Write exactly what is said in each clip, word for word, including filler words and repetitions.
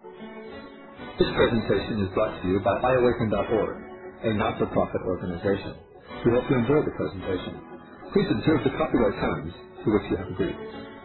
This presentation is brought to you by i awaken dot org, a not-for-profit organization. We hope you enjoy the presentation. Please observe the copyright terms to which you have agreed.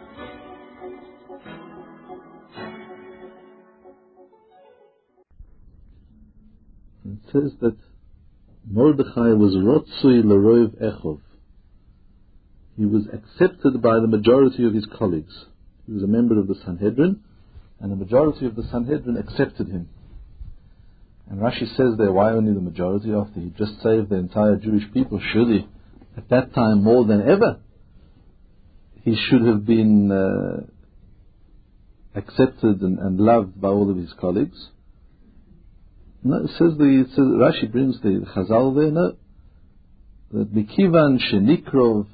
It says that Mordechai was Rotzui L'Rov Echov. He was accepted by the majority of his colleagues. He was a member of the Sanhedrin, and the majority of the Sanhedrin accepted him. And Rashi says there, why only the majority after he just saved the entire Jewish people? Surely, at that time more than ever, he should have been uh, accepted and, and loved by all of his colleagues. No, it says the it says, Rashi brings the Chazal there, no, that Mikivan Shenikrov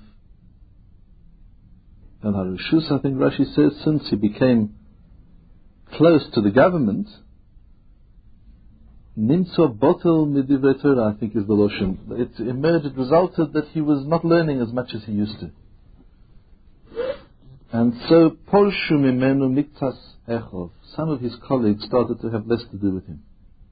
and Harushus, I think Rashi says, since he became close to the government, Nimtzo Botel Midivrei Torah, I think is the Loshen. It emerged, it resulted that he was not learning as much as he used to. And so, Polshu Mimenu Miktas Echov, some of his colleagues started to have less to do with him.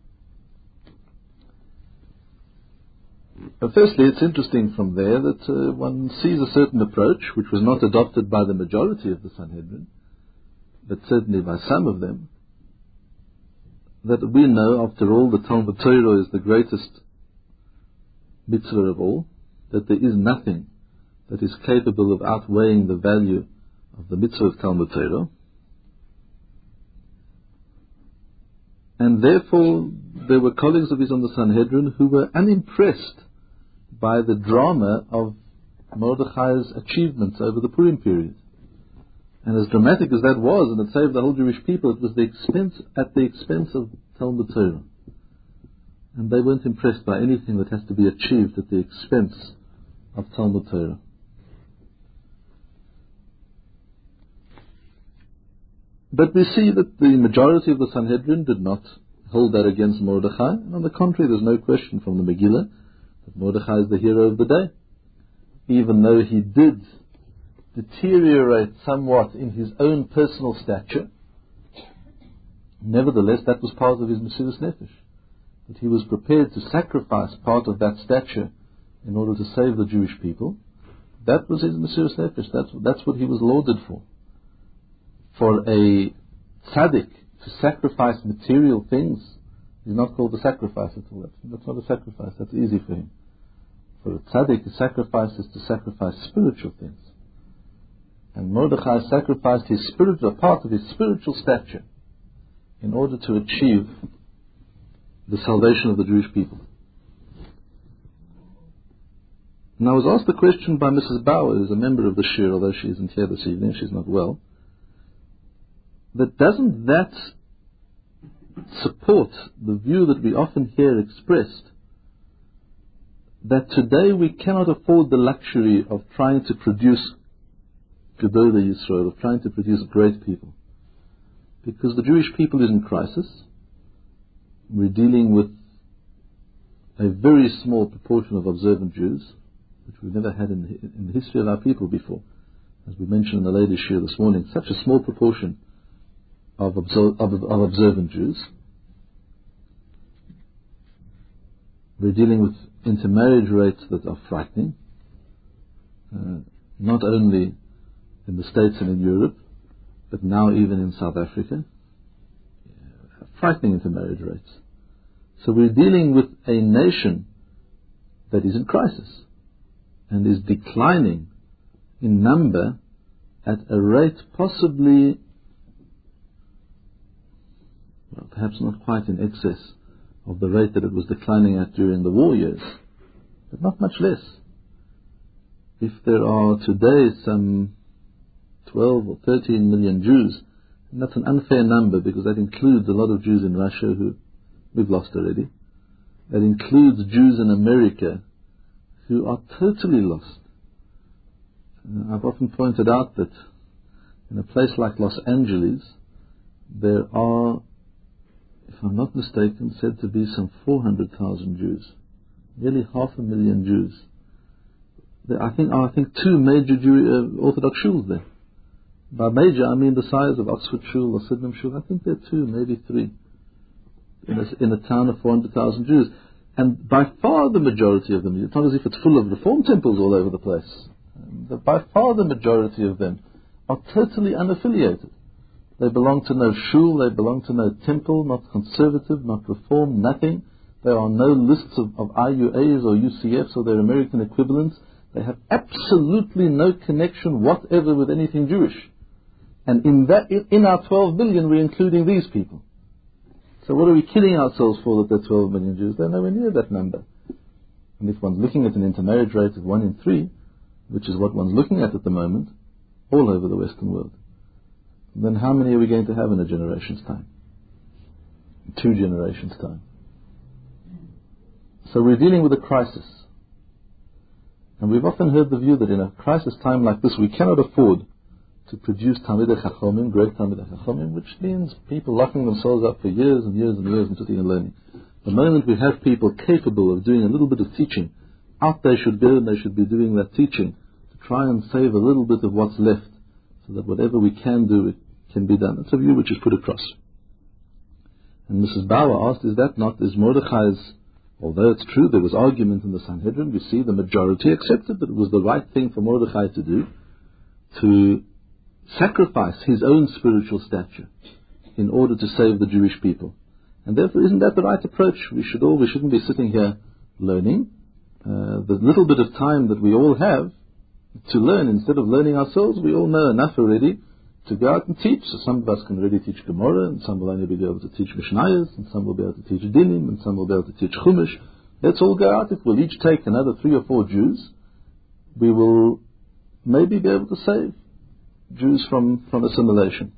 But firstly, it's interesting from there that uh, one sees a certain approach, which was not adopted by the majority of the Sanhedrin, but certainly by some of them, that we know, after all, the Talmud Torah is the greatest mitzvah of all, that there is nothing that is capable of outweighing the value of the mitzvah of Talmud Torah. And therefore, there were colleagues of his on the Sanhedrin who were unimpressed by the drama of Mordechai's achievements over the Purim period. And as dramatic as that was, and it saved the whole Jewish people, it was the expense at the expense of Talmud Torah. And they weren't impressed by anything that has to be achieved at the expense of Talmud Torah. But we see that the majority of the Sanhedrin did not hold that against Mordechai. And on the contrary, there's no question from the Megillah that Mordechai is the hero of the day. Even though he did deteriorate somewhat in his own personal stature, nevertheless, that was part of his Mesiras Nefesh, that he was prepared to sacrifice part of that stature in order to save the Jewish people. That was his Mesiras Nefesh. That's, that's what he was lauded for. For a tzaddik to sacrifice material things is not called a sacrifice at all. That's not a sacrifice. That's easy for him. For a tzaddik, a sacrifice is to sacrifice spiritual things. And Mordechai sacrificed his spiritual part of his spiritual stature in order to achieve the salvation of the Jewish people. And I was asked the question by Missus Bauer, who is a member of the Shir, although she isn't here this evening, she's not well, that doesn't that support the view that we often hear expressed, that today we cannot afford the luxury of trying to produce Gedolei Yisrael, of trying to produce great people. Because the Jewish people is in crisis. We're dealing with a very small proportion of observant Jews, which we've never had in the, in the history of our people before. As we mentioned in the ladies' shir this morning, such a small proportion of, observ- of, of observant Jews. We're dealing with intermarriage rates that are frightening, uh, not only in the States and in Europe, but now even in South Africa. Yeah, frightening intermarriage rates. So we're dealing with a nation that is in crisis and is declining in number at a rate possibly, well, perhaps not quite in excess of the rate that it was declining at during the war years, but not much less. If there are today some twelve or thirteen million Jews, and that's an unfair number because that includes a lot of Jews in Russia who we've lost already. That includes Jews in America who are totally lost. Uh, I've often pointed out that in a place like Los Angeles, there are, if I'm not mistaken, said to be some four hundred thousand Jews, nearly half a million Jews. There, I think I think two major Jew, uh, Orthodox shuls there. By major, I mean the size of Oxford Shul or Sydenham Shul. I think there are two, maybe three, in a, in a town of four hundred thousand Jews. And by far the majority of them, it's not as if it's full of reform temples all over the place. But by far the majority of them are totally unaffiliated. They belong to no shul, they belong to no temple, not conservative, not reform, nothing. There are no lists of, of I U As or U C Fs or their American equivalents. They have absolutely no connection whatever with anything Jewish. And in that, in our twelve million, we're including these people. So what are we kidding ourselves for that there are twelve million Jews? They're nowhere near that number. And if one's looking at an intermarriage rate of one in three, which is what one's looking at at the moment, all over the Western world, then how many are we going to have in a generation's time? In two generations' time. So we're dealing with a crisis. And we've often heard the view that in a crisis time like this, we cannot afford to produce Talmidei Chachomim, great Talmidei Chachomim, which means people locking themselves up for years and years and years and sitting and learning. The moment we have people capable of doing a little bit of teaching, out they should go and they should be doing that teaching to try and save a little bit of what's left so that whatever we can do, it can be done. That's a view which is put across. And Missus Bauer asked, is that not, is Mordechai's, although it's true there was argument in the Sanhedrin, we see the majority accepted that it was the right thing for Mordechai to do, to sacrifice his own spiritual stature in order to save the Jewish people. And therefore, isn't that the right approach? We should all, we shouldn't be sitting here learning. Uh, the little bit of time that we all have to learn, instead of learning ourselves, we all know enough already to go out and teach. So some of us can already teach Gemara, and some will only be able to teach Mishnayos, and some will be able to teach Dinim, and some will be able to teach Chumash. Let's all go out. If we'll each take another three or four Jews, we will maybe be able to save Jews from, from assimilation.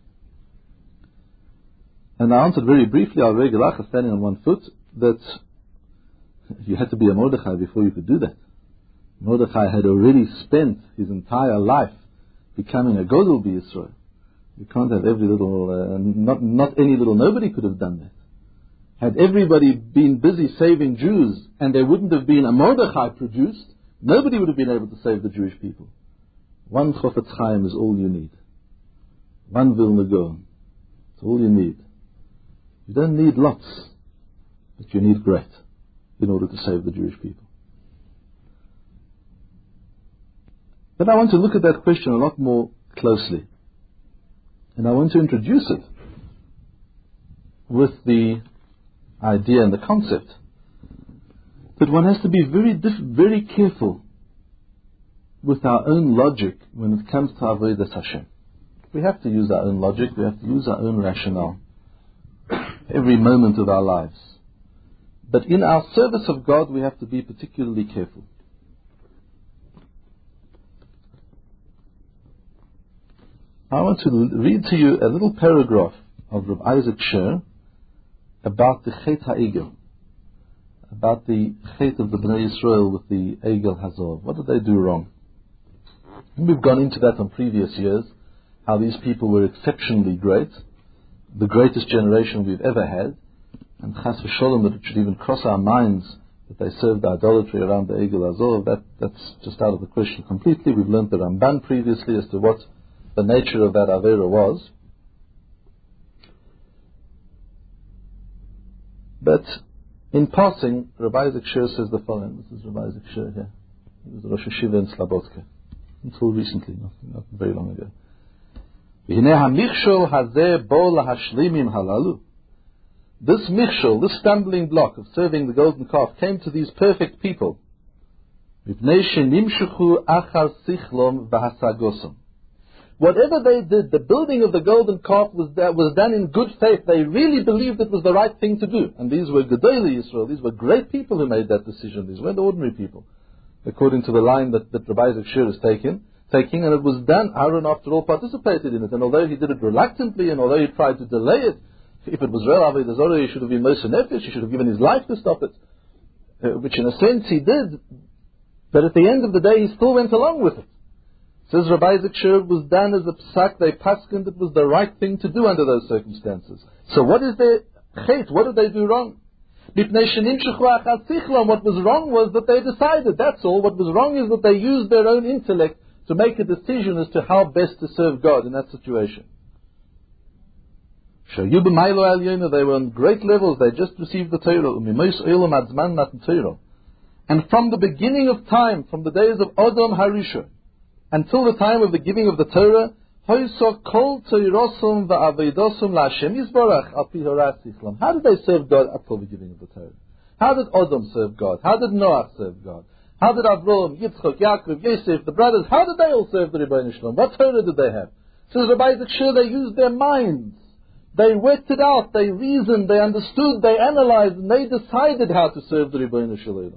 And I answered very briefly, our Regelacha, standing on one foot, that you had to be a Mordechai before you could do that. Mordechai had already spent his entire life becoming a Godel B'Yisrael. You can't have every little, uh, not, not any little, nobody could have done that. Had everybody been busy saving Jews and there wouldn't have been a Mordechai produced, nobody would have been able to save the Jewish people. One Chofetz Chaim is all you need. One Vilna Gaon. It's all you need. You don't need lots, but you need great in order to save the Jewish people. But I want to look at that question a lot more closely. And I want to introduce it with the idea and the concept that one has to be very, diff- very careful with our own logic when it comes to Avodas Hashem. We have to use our own logic, we have to use our own rationale every moment of our lives. But in our service of God, we have to be particularly careful. I want to read to you a little paragraph of Rav Isaac Sher about the Chet HaEgel, about the Chet of the Bnei Yisrael with the Egel Hazor. What did they do wrong? And we've gone into that on previous years, how these people were exceptionally great, the greatest generation we've ever had, and Chas v'Sholom, that it should even cross our minds that they served idolatry around the Egel Hazor. That, that's just out of the question completely. We've learned the Ramban previously as to what the nature of that Avera was. But in passing, Rabbi Isaac Sher says the following. This is Rabbi Isaac Sher here. He was the Rosh Hashiva in Slabodka until recently, not, not very long ago. This michshol, this stumbling block of serving the golden calf, came to these perfect people. Whatever they did, the building of the golden calf was, that was done in good faith. They really believed it was the right thing to do. And these were Gedolei Yisrael. These were great people who made that decision. These weren't ordinary people, according to the line that, that Rabbi Isaac Sher is taking. Taking, and it was done. Aaron, after all, participated in it. And although he did it reluctantly, and although he tried to delay it, if it was real Avodah Zarah, he should have been Moshe Nefesh. He should have given his life to stop it, uh, which in a sense he did. But at the end of the day, he still went along with it. Says Rabbi Isaac Sher, it was done as a psak. They paskened it was the right thing to do under those circumstances. So what is their chet? What did they do wrong? What was wrong was that they decided. That's all. What was wrong is that they used their own intellect to make a decision as to how best to serve God in that situation. They were on great levels, they just received the Torah. And from the beginning of time, from the days of Adam Harishon, until the time of the giving of the Torah, how did they serve God up till the giving of the Torah? How did Adam serve God? How did Noah serve God? How did Avraham, Yitzchak, Yaakov, Yosef, the brothers, how did they all serve the Rebbeinu Shalom? What Torah did they have? Says Rabbi Zikshir, they used their minds. They worked it out, they reasoned, they understood, they analyzed, and they decided how to serve the Rebbeinu Shalom.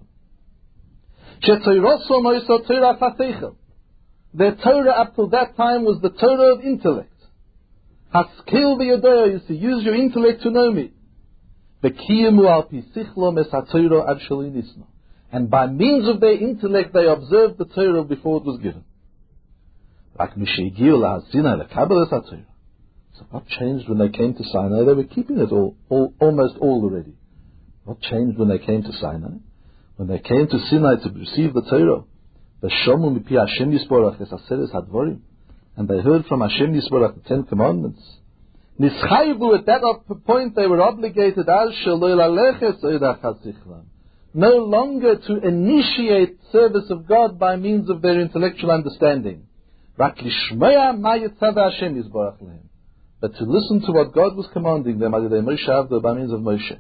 Their Torah up till that time was the Torah of intellect. Haskil v'yodaya, is to use your intellect to know me. And by means of their intellect they observed the Torah before it was given. So what changed when they came to Sinai? They were keeping it all, all almost all already. What changed when they came to Sinai? When they came to Sinai to receive the Torah, and they heard from Hashem Yisborach the Ten Commandments. Nischayvu, at that point they were obligated no longer to initiate service of God by means of their intellectual understanding, but to listen to what God was commanding them by means of Moshe.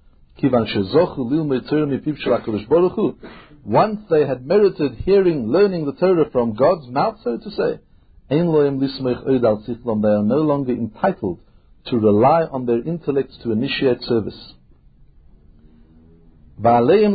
Once they had merited hearing, learning the Torah from God's mouth, so to say, they are no longer entitled to rely on their intellects to initiate service. And they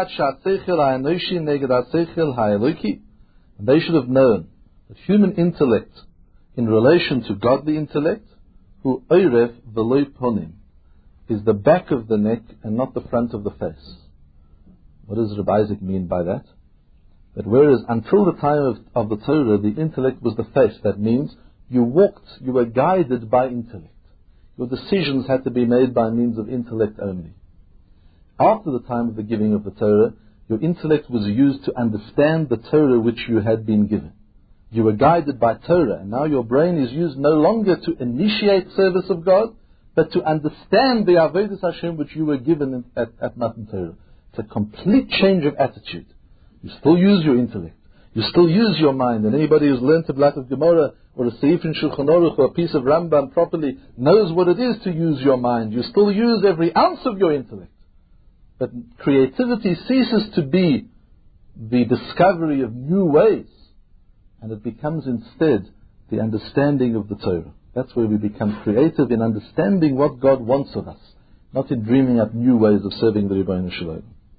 should have known that human intellect in relation to godly intellect, who oiref v'loi ponim, is the back of the neck and not the front of the face. What does Rabbi Isaac mean by that? That whereas until the time of, of the Torah, the intellect was the face, that means you walked, you were guided by intellect. Your decisions had to be made by means of intellect only. After the time of the giving of the Torah, your intellect was used to understand the Torah which you had been given. You were guided by Torah, and now your brain is used no longer to initiate service of God, but to understand the Avodas Hashem which you were given at, at Matan Torah. It's a complete change of attitude. You still use your intellect. You still use your mind. And anybody who's learned a block of Gemara or a Seif in Shulchan Aruch or a piece of Rambam properly knows what it is to use your mind. You still use every ounce of your intellect. But creativity ceases to be the discovery of new ways, and it becomes instead the understanding of the Torah. That's where we become creative in understanding what God wants of us, not in dreaming up new ways of serving the Rebbeinu Shalom.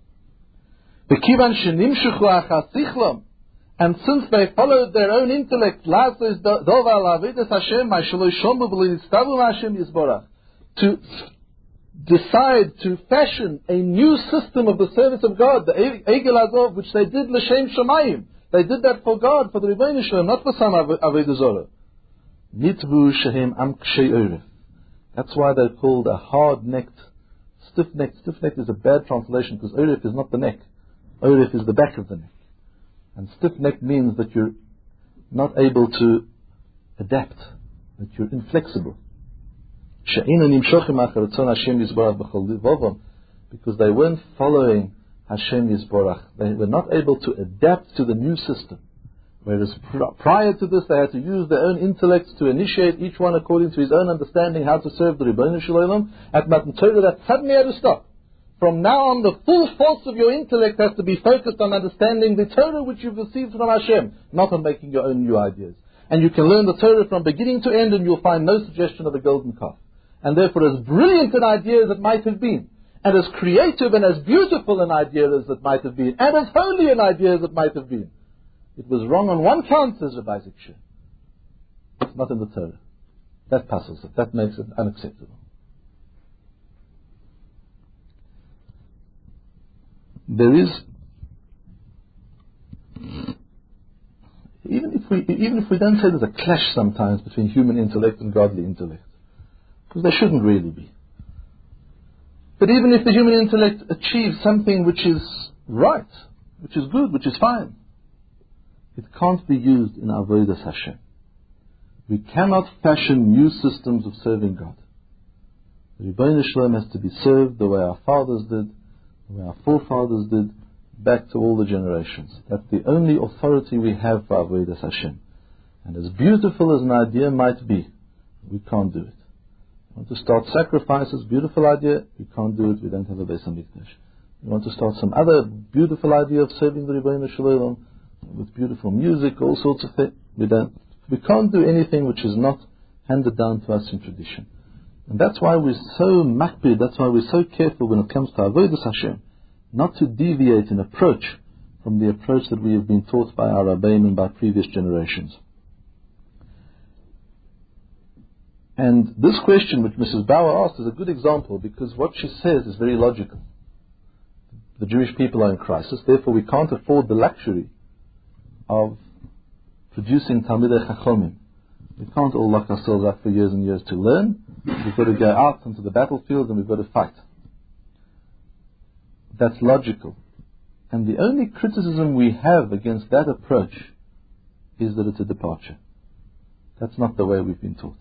And since they followed their own intellect, to decide to fashion a new system of the service of God, the Egel Azov, which they did l'shem shamayim. They did that for God, for the Rebbeinu Shalom, not for some Avodah Zorah. Nitvu shehem am kshei oref. That's why they're called a hard-necked, stiff-necked. Stiff-necked is a bad translation because oref is not the neck. Oref is the back of the neck. And stiff-necked means that you're not able to adapt, that you're inflexible. Because they weren't following Hashem Yisborach. They were not able to adapt to the new system. Whereas pr- prior to this, they had to use their own intellects to initiate each one according to his own understanding how to serve the Rebbeinu Shalom. At Matan Torah, that suddenly had to stop. From now on, the full force of your intellect has to be focused on understanding the Torah which you've received from Hashem, not on making your own new ideas. And you can learn the Torah from beginning to end, and you'll find no suggestion of the golden calf. And therefore, as brilliant an idea as it might have been, and as creative and as beautiful an idea as it might have been, and as holy an idea as it might have been, it was wrong on one count, says Rabbi Zikshir. It's not in the Torah. That passes it. That makes it unacceptable. There is, even if we even if we don't say there's a clash sometimes between human intellect and godly intellect, because there shouldn't really be. But even if the human intellect achieves something which is right, which is good, which is fine, it can't be used in Avodas Hashem. We cannot fashion new systems of serving God. The Rebbeinu Shalom has to be served the way our fathers did, the way our forefathers did, back to all the generations. That's the only authority we have for Avodas Hashem. And as beautiful as an idea might be, we can't do it. We want to start sacrifices, beautiful idea, we can't do it, we don't have a Beis HaMikdash. We want to start some other beautiful idea of serving the Rebbeinu Shalom with beautiful music, all sorts of things. We don't. We can't do anything which is not handed down to us in tradition. And that's why we're so makpid, that's why we're so careful when it comes to Avodas Hashem, not to deviate in approach from the approach that we have been taught by our Rabbeim and by previous generations. And this question which Missus Bauer asked is a good example, because what she says is very logical. The Jewish people are in crisis, therefore we can't afford the luxury of producing Talmidei Chachomim. We can't all lock ourselves up for years and years to learn. We've got to go out into the battlefield and we've got to fight. That's logical. And the only criticism we have against that approach is that it's a departure. That's not the way we've been taught.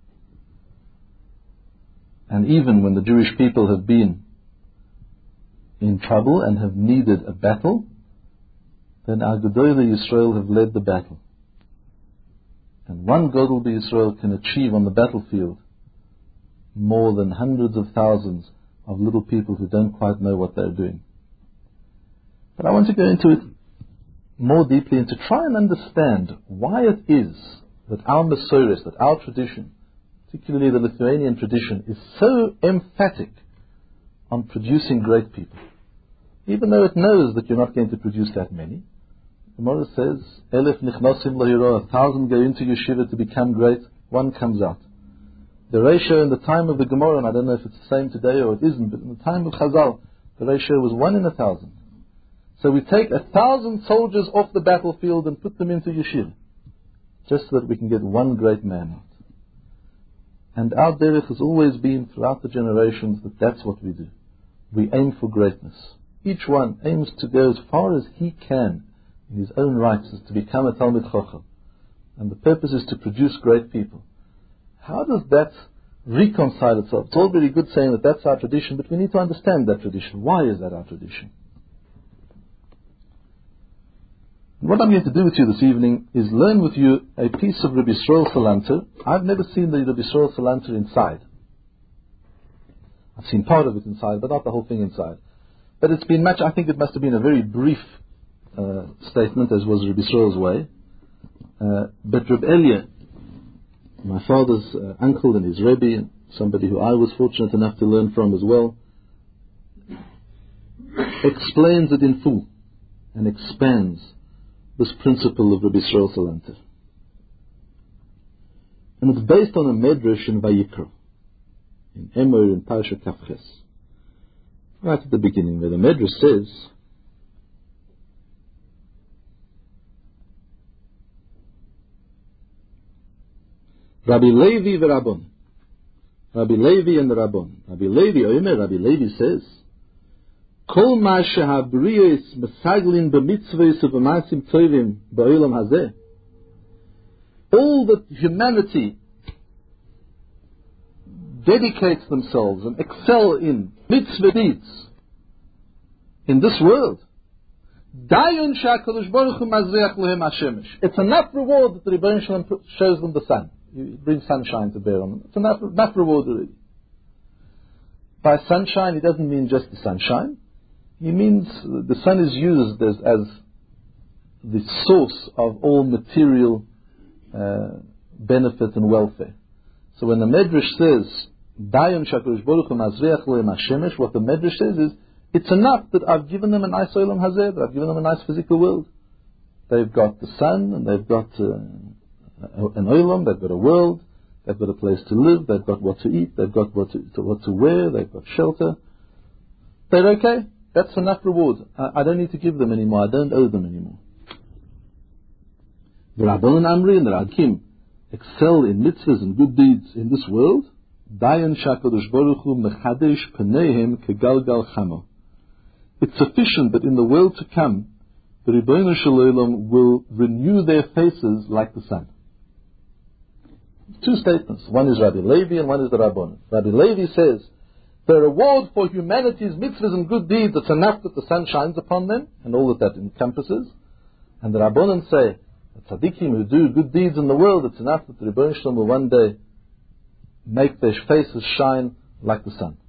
And even when the Jewish people have been in trouble and have needed a battle, then our Gedolei Yisrael have led the battle. And one Gadol B'Yisrael can achieve on the battlefield more than hundreds of thousands of little people who don't quite know what they're doing. But I want to go into it more deeply and to try and understand why it is that our Masoros, that our tradition, particularly the Lithuanian tradition, is so emphatic on producing great people. Even though it knows that you're not going to produce that many. The Gemara says, Elef nichnosim lahiro, a thousand go into yeshiva to become great, one comes out. The ratio in the time of the Gemara, and I don't know if it's the same today or it isn't, but in the time of Chazal, the ratio was one in a thousand. So we take a thousand soldiers off the battlefield and put them into yeshiva, just so that we can get one great man out. And our derech has always been, throughout the generations, that that's what we do. We aim for greatness. Each one aims to go as far as he can in his own rights, is to become a Talmid Chacham. And the purpose is to produce great people. How does that reconcile itself? It's all very good saying that that's our tradition, but we need to understand that tradition. Why is that our tradition? And what I'm going to do with you this evening is learn with you a piece of Rabbi Yisrael Salanter. I've never seen the Rabbi Yisrael Salanter inside. I've seen part of it inside, but not the whole thing inside. But it's been much, I think it must have been a very brief uh, statement, as was Rabbi Yisrael's way. Uh, but Reb Elia, my father's uh, uncle and his Rebbe, and somebody who I was fortunate enough to learn from as well, explains it in full and expands this principle of Rabbi Yisrael Salanter. And it's based on a medrash in Vayikra, in Emor, in Parashat Kafches. Right at the beginning, where the medrash says, Rabbi Levi v'Rabbon. Rabbi Levi and the Rabbon. Rabbi Levi, Omer, Rabbi Levi says, Kol ma shehabriyos mesaglin b'mitzvos u'b'maasim tovim ba'olam hazeh. All that humanity dedicates themselves and excel in mitzvah deeds in this world. Dayun she'akadosh baruch hu mazriach lehem hashemesh. It's enough reward that the Rebbeinu Shalom shows them the sun. It brings sunshine to bear on them. It's enough, enough reward already. By sunshine, he doesn't mean just the sunshine. He means the sun is used as, as the source of all material uh, benefit and welfare. So when the Medrash says, Dayan Shakadosh Baruch Hu Mazriach Lehem Hashemesh, what the Medrash says is, it's enough that I've given them a nice olam hazeh, that I've given them a nice physical world. They've got the sun, and they've got uh, an olam, they've got a world, they've got a place to live, they've got what to eat, they've got what to, to, what to wear, they've got shelter. They're okay. That's enough reward. I, I don't need to give them anymore. I don't owe them anymore. The Rabbon and Amri and the Rakim excel in mitzvahs and good deeds in this world. Dayan Shakadosh Baruch Hu mechadesh peneihem kegalgal chamo. It's sufficient that in the world to come, the Ribbono Shel Olam will renew their faces like the sun. Two statements. One is Rabbi Levi and one is the Rabbanon. Rabbi Levi says, the reward for humanity's mitzvahs and good deeds, it's enough that the sun shines upon them, and all that that encompasses. And the Rabbanon say, the tzaddikim who do good deeds in the world, it's enough that the Ribbono Shel Olam will one day make their faces shine like the sun.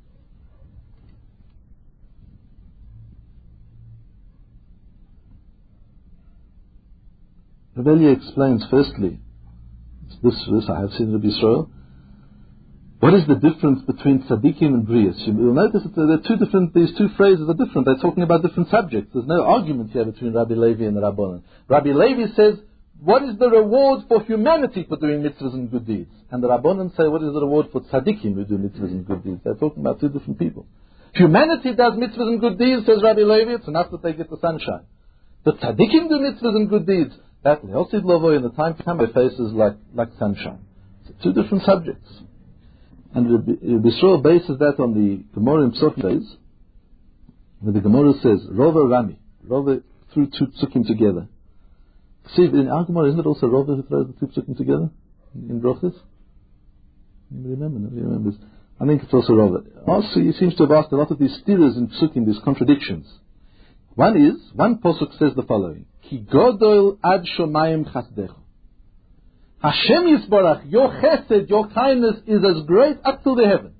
Rebelli explains firstly, this verse I have seen Rabbi Yisrael, what is the difference between tzaddikim and brios? You'll notice that there are two different, these two phrases are different. They're talking about different subjects. There's no argument here between Rabbi Levi and the Rabbanon. Rabbi Levi says, what is the reward for humanity for doing mitzvahs and good deeds? And the Rabbanon say, what is the reward for tzaddikim who do mitzvahs and good deeds? They're talking about two different people. Humanity does mitzvahs and good deeds, says Rabbi Levi, it's enough that they get the sunshine. The tzaddikim do mitzvahs and good deeds. That Leosid Lovo in the time to come, their faces like, like sunshine. So two different subjects. And Rabbi Yisrael bases that on the Gemara in Psachim, where the Gemara says, Rova Rami. Rova threw two psukim together. See, in our Gemara, isn't it also Rova who throws the two psukim together? In, in Brochus? Anybody remember? Nobody remembers. I think it's also Rova. Also, he seems to have asked a lot of these stiras in psukim, these contradictions. One is, one posuk says the following, Ki godol ad shomayim chasdecho. Hashem Yisborach, your chesed, your kindness is as great up to the heaven.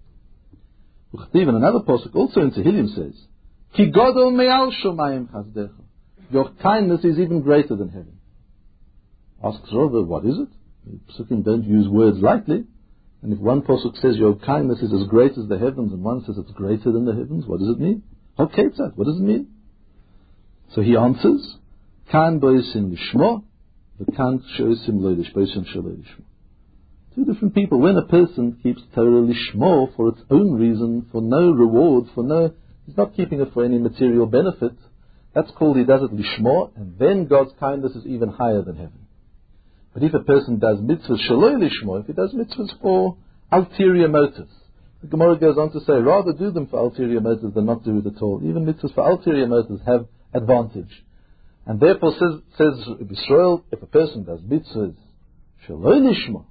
Uchtiv, another posuk also in Tehillim says, Ki godol me'al shomayim chasdecho. Your kindness is even greater than heaven. Asks Rava, what is it? The psukim don't use words lightly. And if one posuk says your kindness is as great as the heavens, and one says it's greater than the heavens, what does it mean? What does it mean? So he answers, Kan boisim lishmo, the kan shoisim lo lishboisim shelo lishmo. Two different people. When a person keeps Torah lishmo for its own reason, for no reward, for no, he's not keeping it for any material benefit, that's called he does it lishmo, and then God's kindness is even higher than heaven. But if a person does mitzvahs shelo lishmo, if he does mitzvahs for ulterior motives, the Gemara goes on to say, rather do them for ulterior motives than not do it at all. Even mitzvahs for ulterior motives have advantage. And therefore says, says Yisrael, if a person does mitzvahs shelo lishmo,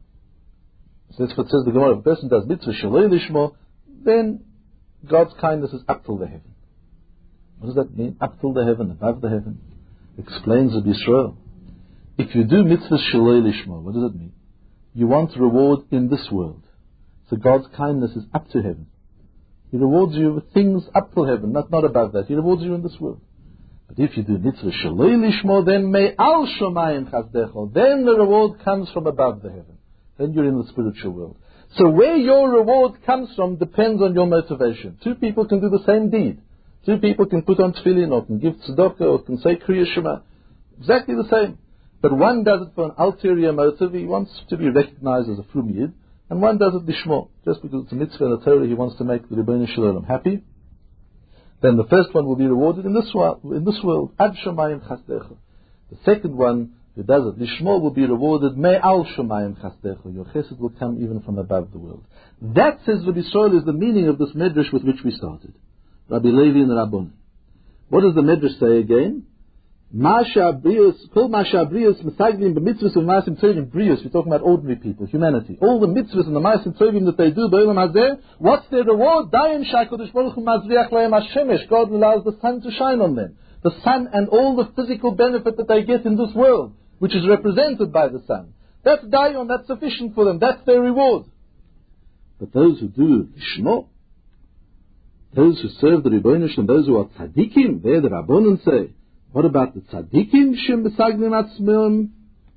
says what says the Gemara, if a person does mitzvahs shelo lishmo, then God's kindness is up till the heaven. What does that mean? Up till the heaven, above the heaven. Explains of Yisrael. If you do mitzvahs shelo lishmo, what does it mean? You want reward in this world. So God's kindness is up to heaven. He rewards you with things up till heaven, not, not above that. He rewards you in this world. But if you do mitzvah shelo lishmo, then me'al shomayim chasdecho, then the reward comes from above the heaven. Then you're in the spiritual world. So where your reward comes from depends on your motivation. Two people can do the same deed. Two people can put on tefillin, or can give tzedakah, or can say kriya shema. Exactly the same. But one does it for an ulterior motive. He wants to be recognized as a frum yid. And one does it lishmo, just because it's a mitzvah in the Torah, he wants to make the Ribbono Shel Olam happy. Then the first one will be rewarded in this world, in this world, ad shomayim chasdecha. The second one, who does it lishmo, will be rewarded me'al shomayim chasdecha. Your chesed will come even from above the world. That, says Rabbi Yisrael, is the meaning of this medrash with which we started. Rabbi Levi and the Rabbanon. What does the medrash say again? Masha brios, kol masha brios mesaglim b'mitzvahs u'ma'asim tovim. Brios, we're talking about ordinary people, humanity. All the mitzvahs and the ma'asim tovim that they do, b'olam hazeh, what's their reward? Dayan sha'kodesh baruch hu mazriach lahem hashemesh. God allows the sun to shine on them. The sun and all the physical benefit that they get in this world, which is represented by the sun. That's dayan, that's sufficient for them. That's their reward. But those who do lishmo, those who serve the Ribbono Shel Olam, those who are tzaddikim, there the Rabbanon say, what about the tzaddikim shem besagnim atzmim?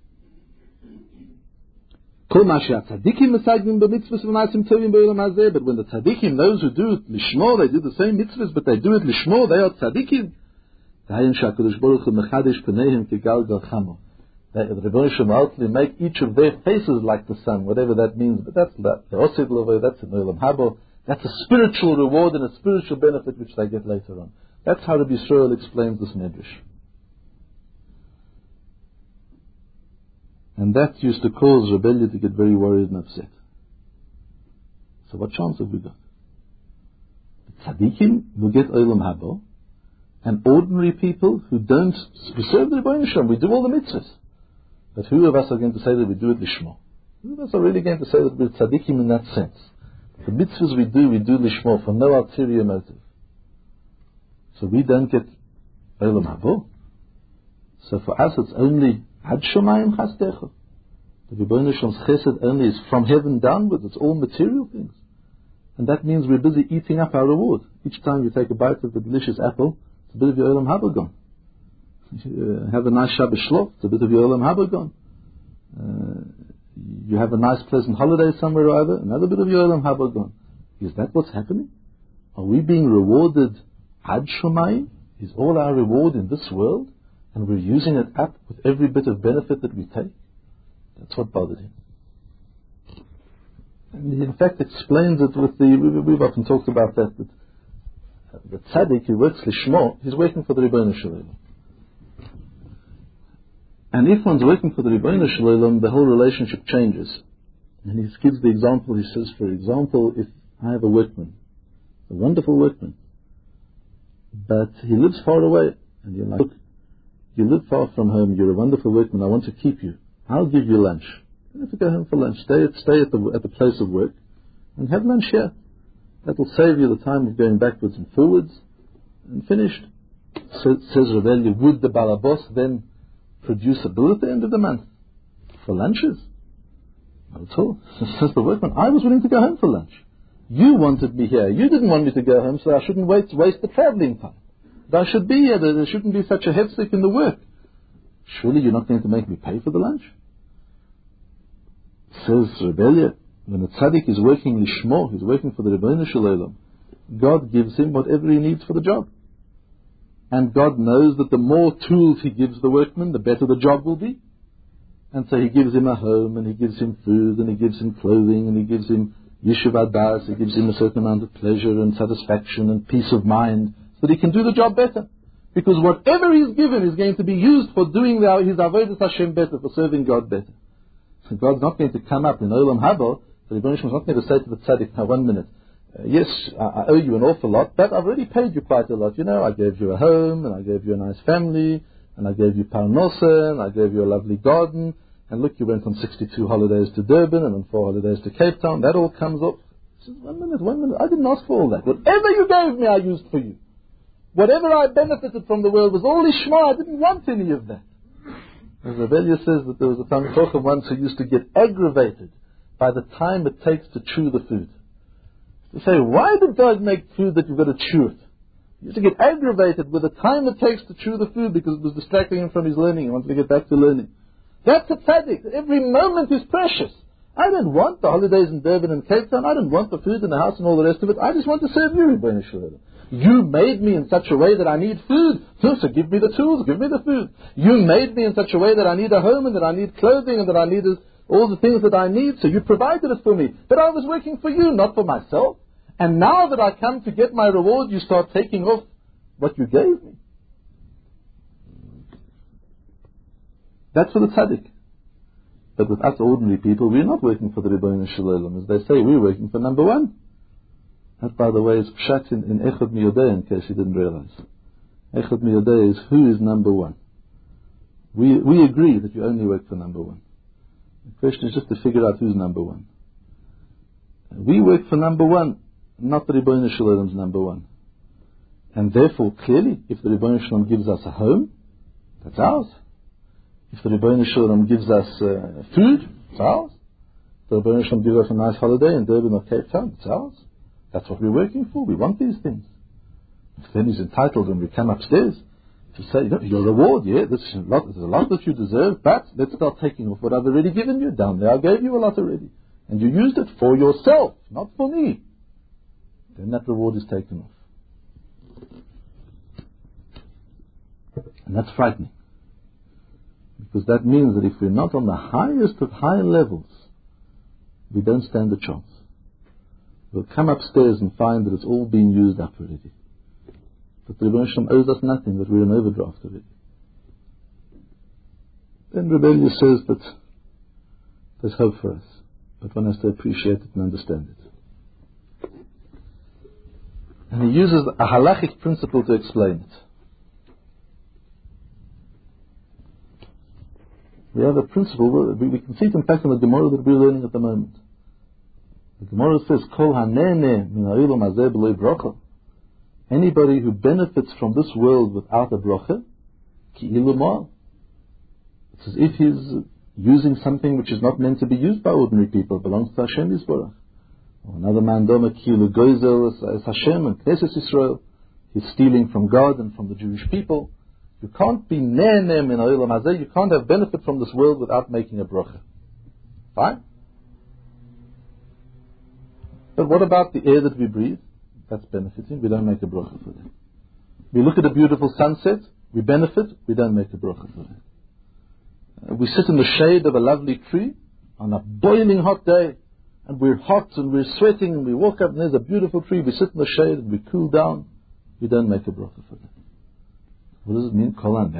Kol masha tzaddikim besagnim b'mitzvahs v'ma'asim tovim b'olam hazeh. But when the tzaddikim, those who do it lishmo, they do the same mitzvahs, but they do it lishmo, they are tzaddikim. Dayan sha'kadosh baruch hu mechadesh pneihem kegal gal chamo. The Ribbono Shel Olam ultimately make each of their faces like the sun, whatever that means. But that's that. The osid lovo, that's an olam habo. That's a spiritual reward and a spiritual benefit which they get later on. That's how Rabbi Yisrael explains this medrash. And that used to cause Rebelli to get very worried and upset. So what chance have we got? The tzaddikim will get olam habo, and ordinary people who don't, we serve the Rebbeinu Shalom, we do all the mitzvahs. But who of us are going to say that we do it lishmo? Who of us are really going to say that we're tzaddikim in that sense? The mitzvahs we do, we do lishmo, for no ulterior motive. So we don't get olam haba. So for us it's only ad shomayim chasdecha. The Rebbeinu Shalom's chesed only is from heaven downwards, it's all material things. And that means we're busy eating up our reward. Each time you take a bite of the delicious apple, it's a bit of your olam haba gone. You have a nice Shabbos shlof, it's a bit of your olam haba gone. Uh, you have a nice pleasant holiday somewhere or other, another bit of your olam haba gone. Is that what's happening? Are we being rewarded ad shomayim? Is all our reward in this world? And we're using it up with every bit of benefit that we take? That's what bothered him. And he in fact explains it with the, we, we've often talked about that, that the tzaddik who works lishmo, he's working for the Rebbeinu Shalom. And if one's working for the Rebbeinu Shalom, the whole relationship changes. And he gives the example, he says, for example, if I have a workman, a wonderful workman, but he lives far away, and you're like, look, you live far from home, you're a wonderful workman, I want to keep you. I'll give you lunch. You don't have to go home for lunch. Stay at, stay at the, at the place of work and have lunch here. That'll save you the time of going backwards and forwards. And finished. So, says Rebellia, would the balabos then produce a bill at the end of the month for lunches? Not at all. Says the workman, I was willing to go home for lunch. You wanted me here. You didn't want me to go home, so I shouldn't waste, waste the travelling time. But I should be here. There shouldn't be such a hefsek in the work. Surely you're not going to make me pay for the lunch? Says Rebellia, when a tzaddik is working lishmo, he's working for the Rebbeinu Shalom, God gives him whatever he needs for the job. And God knows that the more tools he gives the workman, the better the job will be. And so he gives him a home, and he gives him food, and he gives him clothing, and he gives him yeshiva das, he gives him a certain amount of pleasure and satisfaction and peace of mind, so that he can do the job better. Because whatever he's given is going to be used for doing the, his avodas Hashem better, for serving God better. So God's not going to come up in Olam Haba, the Rebbeinu Shalom is not going to say to the tzaddik, now one minute, uh, yes, I, I owe you an awful lot, but I've already paid you quite a lot. You know, I gave you a home, and I gave you a nice family, and I gave you parnosa, and I gave you a lovely garden, and look, you went on sixty-two holidays to Durban, and on four holidays to Cape Town, that all comes up. He says, one minute, one minute, I didn't ask for all that. Whatever you gave me, I used for you. Whatever I benefited from the world was all Ishma, I didn't want any of that. As Rebellia says that there was a Talmid Chacham once who used to get aggravated by the time it takes to chew the food. To say, why did God make food that you've got to chew it? He used to get aggravated with the time it takes to chew the food because it was distracting him from his learning. He wanted to get back to learning. That's a tzaddik. Every moment is precious. I don't want the holidays in Durban and Cape Town. I don't want the food in the house and all the rest of it. I just want to serve you, Rebbeinu Shalom. You made me in such a way that I need food. So give me the tools, give me the food. You made me in such a way that I need a home and that I need clothing and that I need all the things that I need. So you provided it for me. But I was working for you, not for myself. And now that I come to get my reward, you start taking off what you gave me. That's for the tzaddik. But with us ordinary people, we're not working for the Rebbeinu Shalom. As they say, we're working for number one. That, by the way, is pshat in, in Echad Miyodei, in case you didn't realize. Echad Miyodei is who is number one. We we agree that you only work for number one. The question is just to figure out who's number one. We work for number one, not the Rebbeinu Shalom's number one. And therefore, clearly, if the Rebbeinu Shalom gives us a home, that's ours. If the Rebbeinu Shalom gives us uh, food, it's ours. If the Rebbeinu Shalom gives us a nice holiday in Durban or Cape Town, it's ours. That's what we're working for. We want these things. Then he's entitled when we come upstairs to say, you know, your reward, yeah, this is a lot, there's a lot that you deserve, but let's start taking off what I've already given you. Down there I gave you a lot already. And you used it for yourself, not for me. Then that reward is taken off. And that's frightening. Because that means that if we're not on the highest of high levels, we don't stand a chance. We'll come upstairs and find that it's all been used up already. But the Rebbeinu Shalom owes us nothing, that we're in overdraft already. Then Rebellia says that there's hope for us, but one has to appreciate it and understand it. And he uses a halachic principle to explain it. We have a principle, we, we can see it in fact in the Gemara that we're learning at the moment. The Gemara says, Kol hanene min ha'olam hazeh b'lo bracha. Anybody who benefits from this world without a bracha, ki'ilu ma'al. It's as if he's using something which is not meant to be used by ordinary people. It belongs to Hashem Yisborach. Or another man, doma ki'ilu goizel es Hashem and Knesset Yisrael. He's stealing from God and from the Jewish people. You can't be ne'ene min ha'olam hazeh. You can't have benefit from this world without making a bracha. Fine? But what about the air that we breathe? That's benefiting. We don't make a bracha for that. We look at a beautiful sunset. We benefit. We don't make a bracha for that. Uh, we sit in the shade of a lovely tree on a boiling hot day, and we're hot and we're sweating, and we walk up and there's a beautiful tree. We sit in the shade and we cool down. We don't make a bracha for that. What does it mean?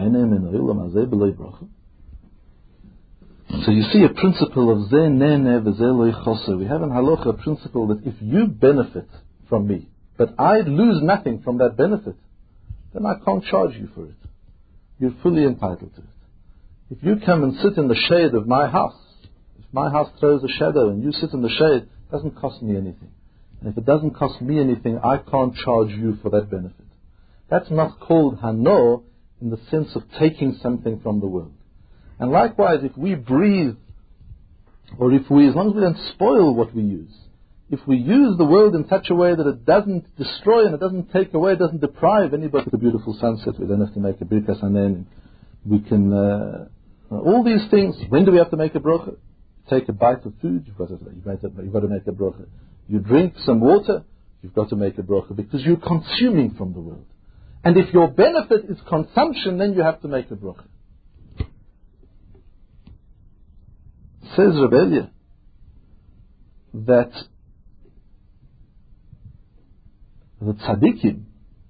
So you see a principle of zeh nene v'zeh lo yichoser. We have in halacha a principle that if you benefit from me, but I lose nothing from that benefit, then I can't charge you for it. You're fully entitled to it. If you come and sit in the shade of my house, if my house throws a shadow and you sit in the shade, it doesn't cost me anything. And if it doesn't cost me anything, I can't charge you for that benefit. That's not called hano in the sense of taking something from the world. And likewise, if we breathe, or if we, as long as we don't spoil what we use, if we use the world in such a way that it doesn't destroy and it doesn't take away, it doesn't deprive anybody of the beautiful sunset, we don't have to make a birkas hanen. We can, uh, all these things. When do we have to make a bracha? Take a bite of food, you've got to, you've got to, you've got to make a bracha. You drink some water, you've got to make a bracha, because you're consuming from the world. And if your benefit is consumption, then you have to make a bracha. Says Reb Elia that the tzaddikim,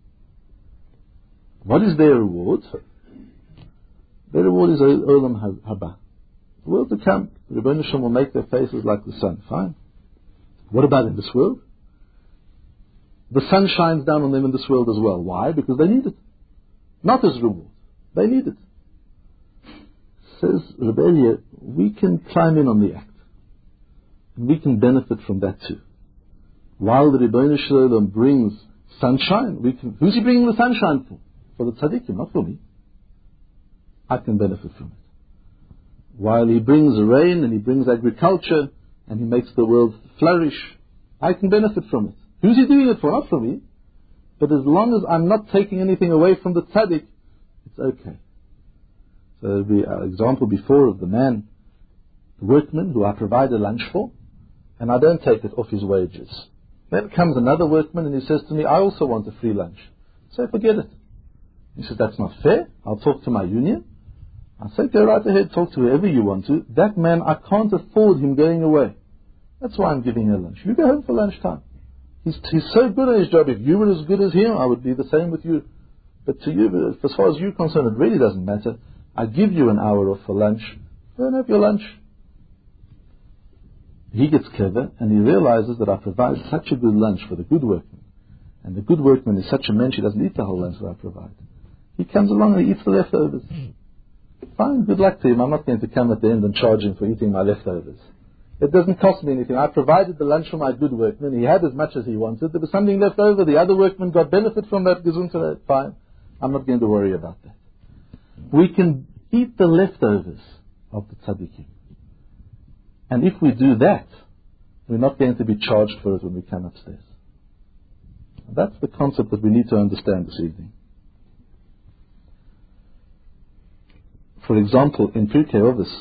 what is their reward? Their reward is olam haba. The world to come, the Rebbeinu Shem will make their faces like the sun. Fine. What about in this world? The sun shines down on them in this world as well. Why? Because they need it. Not as reward. They need it. Says Reb Elia, we can climb in on the act. And we can benefit from that too. While the Rebbeinu Shalom brings sunshine, we can, who's he bringing the sunshine for? For the tzaddikim, not for me. I can benefit from it. While he brings rain and he brings agriculture and he makes the world flourish, I can benefit from it. Who's he doing it for? Not for me. But as long as I'm not taking anything away from the tzaddik, it's okay. So there will be an example before of the man, the workman who I provide a lunch for, and I don't take it off his wages. Then comes another workman and he says to me, I also want a free lunch. So forget it. He says, that's not fair. I'll talk to my union. I say, go right ahead, talk to whoever you want to. That man, I can't afford him going away. That's why I'm giving him a lunch. You go home for lunchtime. He's, he's so good at his job. If you were as good as him, I would be the same with you. But to you, as far as you're concerned, it really doesn't matter. I give you an hour off for lunch. Go and have your lunch. He gets clever and he realizes that I provide such a good lunch for the good workman. And the good workman is such a mensch, he doesn't eat the whole lunch that I provide. He comes along and he eats the leftovers. Fine, good luck to him. I'm not going to come at the end and charge him for eating my leftovers. It doesn't cost me anything. I provided the lunch for my good workman. He had as much as he wanted. There was something left over. The other workman got benefit from that. Gesundheit. Fine. I'm not going to worry about that. We can eat the leftovers of the tzaddikim. And if we do that, we're not going to be charged for it when we come upstairs. And that's the concept that we need to understand this evening. For example, in Pirkei Avos,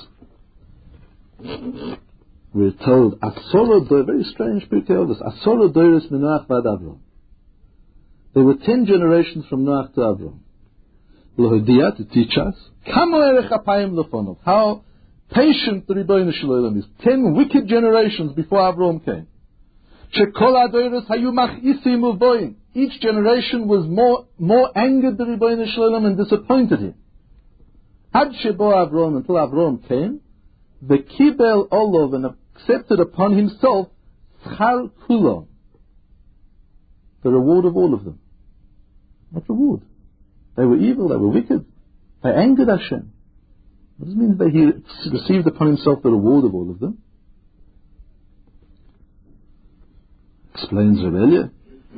we're told, Asoro do, very strange Pirkei Avos, Asoro doiris min Noach vad Avram. There were ten generations from Noach to Avram. L'hodia, to teach us, Kamo erech apayim lefonov, how patient the Rebbeinu Shalom is. Ten wicked generations before Avram came. Shekol adoiris hayu machisim uvoim. Each generation was more, more angered the Rebbeinu Shalom and disappointed him. Ad shebo Avram, until Avram came, the kibel olov, and accepted upon himself schar kulon, the reward of all of them. What reward? They were evil, they were wicked, they angered Hashem. What does it mean that he received upon himself the reward of all of them? Explains Reb Elia.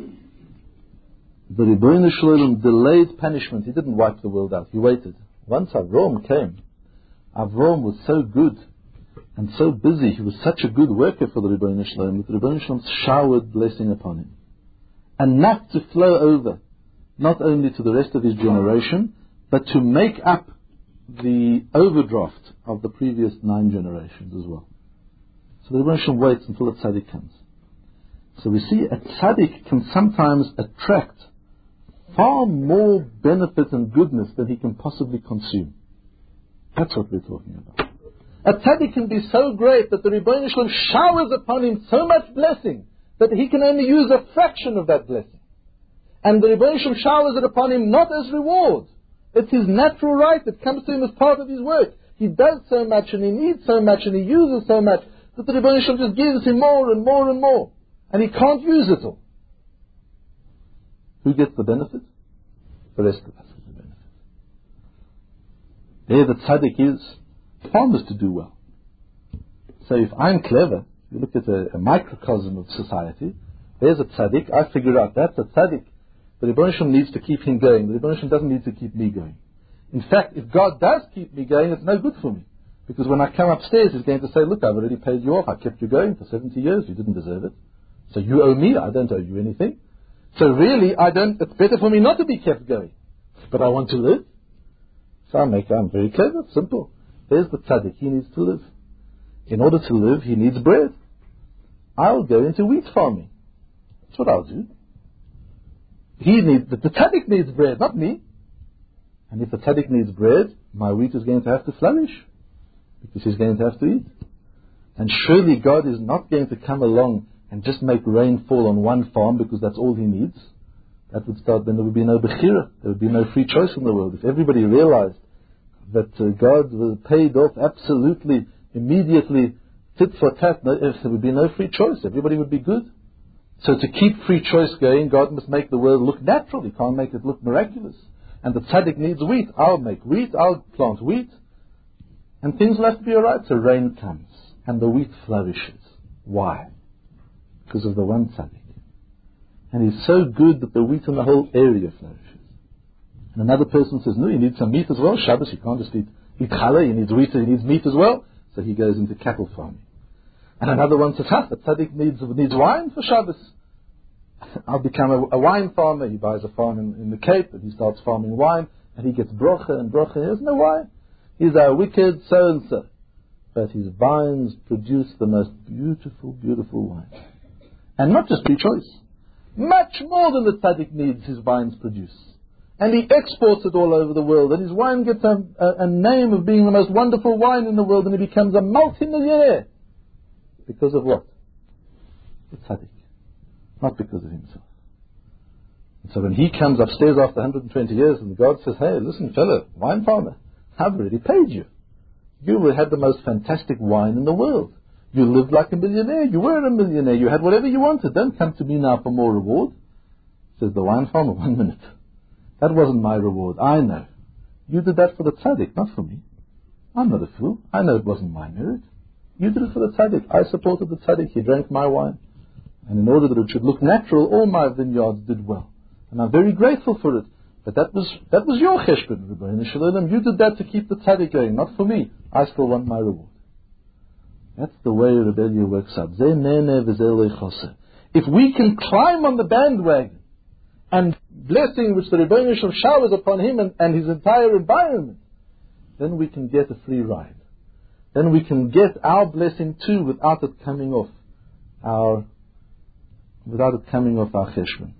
The Ribbono Shel Olam delayed punishment. He didn't wipe the world out. He waited. Once Avram came, Avram was so good and so busy. He was such a good worker for the Ribbono Shel Olam that the Ribbono Shel Olam showered blessing upon him. Enough to flow over, not only to the rest of his generation, but to make up the overdraft of the previous nine generations as well. So the Ribbono Shel Olam waits until the tzaddik comes. So we see a tzaddik can sometimes attract far more benefit and goodness than he can possibly consume. That's what we're talking about. A tzaddik can be so great that the Ribbono Shel Olam showers upon him so much blessing that he can only use a fraction of that blessing. And the Ribbono Shel Olam showers it upon him not as reward. It's his natural right. It comes to him as part of his work. He does so much and he needs so much and he uses so much that the Ribbono Shel Olam just gives him more and more and more. And he can't use it all. Who gets the benefit? The rest of us get the benefit. There the tzaddik is promised to do well. So if I'm clever, you look at a, a microcosm of society, there's a tzaddik, I figure out that's a tzaddik. The Ribbono Shel Olam needs to keep him going. The Ribbono Shel Olam doesn't need to keep me going. In fact, if God does keep me going, it's no good for me. Because when I come upstairs, He's going to say, look, I've already paid you off. I kept you going for seventy years. You didn't deserve it. So you owe me, I don't owe you anything. So really, I don't, it's better for me not to be kept going. But I want to live. So I make, I'm very clever, simple. There's the tzaddik, he needs to live. In order to live, he needs bread. I'll go into wheat farming. That's what I'll do. He needs, the, the tzaddik needs bread, not me. And if the tzaddik needs bread, my wheat is going to have to flourish. Because he's going to have to eat. And surely God is not going to come along and just make rain fall on one farm because that's all he needs. That would start, then there would be no bechira, there would be no free choice in the world. If everybody realized that uh, God was paid off absolutely, immediately, tit for tat, no, there would be no free choice, everybody would be good. So to keep free choice going, God must make the world look natural, He can't make it look miraculous. And the tzaddik needs wheat, I'll make wheat, I'll plant wheat, and things will have to be alright. So rain comes, and the wheat flourishes. Why? Because of the one tzaddik. And he's so good that the wheat in the whole area flourishes. And another person says, no, you need some meat as well. Shabbos, you can't just eat, eat challah, he needs wheat, he needs meat as well. So he goes into cattle farming. And another one says, ha, the tzaddik needs, needs wine for Shabbos. I'll become a, a wine farmer. He buys a farm in, in the Cape and he starts farming wine. And he gets brocha and brocha. He has no wine. He's a wicked so-and-so. But his vines produce the most beautiful, beautiful wine. And not just free choice. Much more than the tzaddik needs his vines produce. And he exports it all over the world. And his wine gets a, a, a name of being the most wonderful wine in the world. And he becomes a multi-millionaire. Because of what? The tzaddik. Not because of himself. And so when he comes upstairs after one hundred twenty years and God says, hey, listen fella, wine farmer, I've already paid you. You had the most fantastic wine in the world. You lived like a millionaire. You were a millionaire. You had whatever you wanted. Don't come to me now for more reward. Says the wine farmer, one minute. That wasn't my reward. I know. You did that for the tzaddik, not for me. I'm not a fool. I know it wasn't my merit. You did it for the tzaddik. I supported the tzaddik. He drank my wine. And in order that it should look natural, all my vineyards did well. And I'm very grateful for it. But that was that was your cheshbon, Ribbono Shel Olam. You did that to keep the tzaddik going, not for me. I still want my reward. That's the way rebellion works out. If we can climb on the bandwagon and blessing which the Ribbono Shel Olam showers upon him and, and his entire environment, then we can get a free ride. Then we can get our blessing too without it coming off our without it coming off our cheshbon.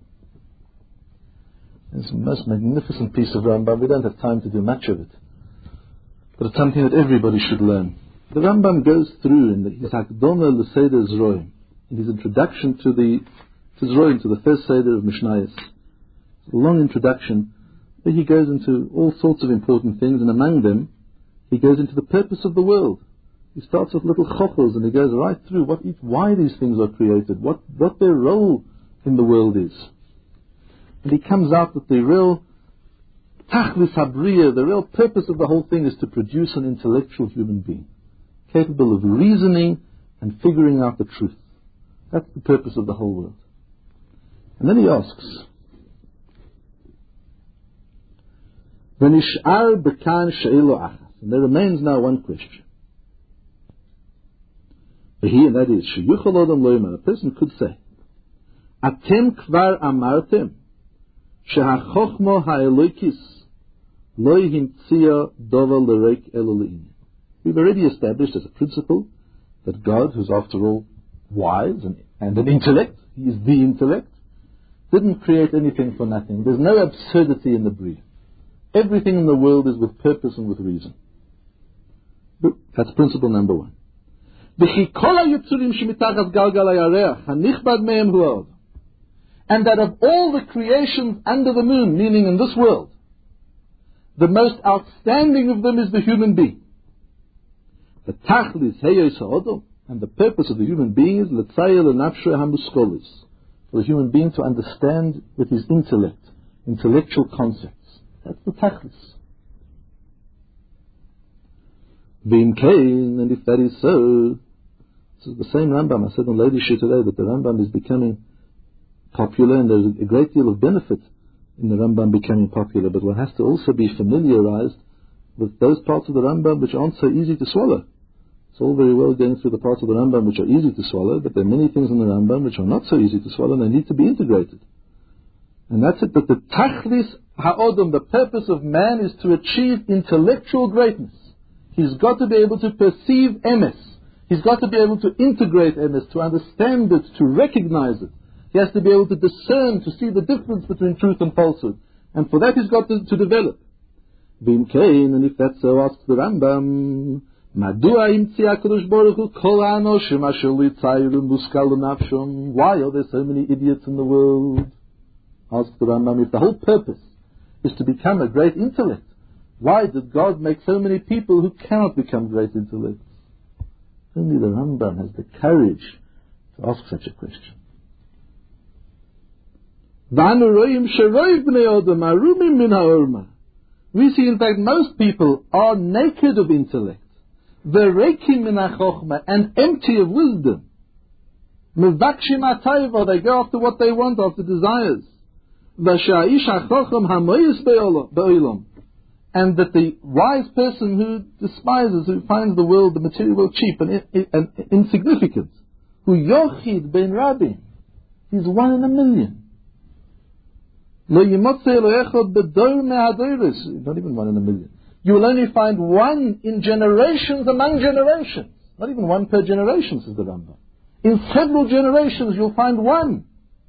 It's the most magnificent piece of Rambam. We don't have time to do much of it. But it's something that everybody should learn. The Rambam goes through in the his Hakdama L'Seder Zroim, in his introduction to the to Zroim, to the first Seder of Mishnayos. It's a long introduction where he goes into all sorts of important things, and among them, he goes into the purpose of the world. He starts with little chochos and he goes right through what each, why these things are created, what, what their role in the world is. And he comes out that the real Tachlis Habriya, the real purpose of the whole thing is to produce an intellectual human being, capable of reasoning and figuring out the truth. That's the purpose of the whole world. And then he asks, V'nish'ar b'kan she'elo achas. And there remains now one question. And that is, she'yuchal odom lo yomar. A person could say, Atem kvar amartem, she'hachochmo ha'elokis lo himtzia dova l'reik elo le'inyan. We've already established as a principle that God, who's after all wise and, and an intellect, he is the intellect, didn't create anything for nothing. There's no absurdity in the Bria. Everything in the world is with purpose and with reason. That's principle number one. And that of all the creations under the moon, meaning in this world, the most outstanding of them is the human being. The tachlis heyos ha'odom, and the purpose of the human being is l'tzayel l'nafshe hamuskolis, for the human being to understand with his intellect, intellectual concepts. That's the tachlis. V'im kain, and if that is so, this is the same Rambam. I said on Lady Shir today that the Rambam is becoming popular, and there's a great deal of benefit in the Rambam becoming popular, but one has to also be familiarized with those parts of the Rambam which aren't so easy to swallow. It's all very well going through the parts of the Rambam which are easy to swallow, but there are many things in the Rambam which are not so easy to swallow, and they need to be integrated. And that's it, that the tachlis ha'odom, the purpose of man, is to achieve intellectual greatness. He's got to be able to perceive emes. He's got to be able to integrate emes, to understand it, to recognize it. He has to be able to discern, to see the difference between truth and falsehood. And for that he's got to, to develop. V'im kain, and if that's so, asks the Rambam, Madua imtzia HaKadosh Baruch Hu kol ha'anoshim asher litzayru muskal l'nafshom. Why are there so many idiots in the world? Asks the Rambam, if the whole purpose is to become a great intellect, why did God make so many people who cannot become great intellects? Only the Rambam has the courage to ask such a question. We see, in fact, most people are naked of intellect, and empty of wisdom. They go after what they want, after desires. And that the wise person who despises, who finds the world, the material world cheap and, and insignificant, who yochid ben rabim, he's one in a million. Not even one in a million. You will only find one in generations among generations. Not even one per generation, says the Rambam. In several generations you'll find one.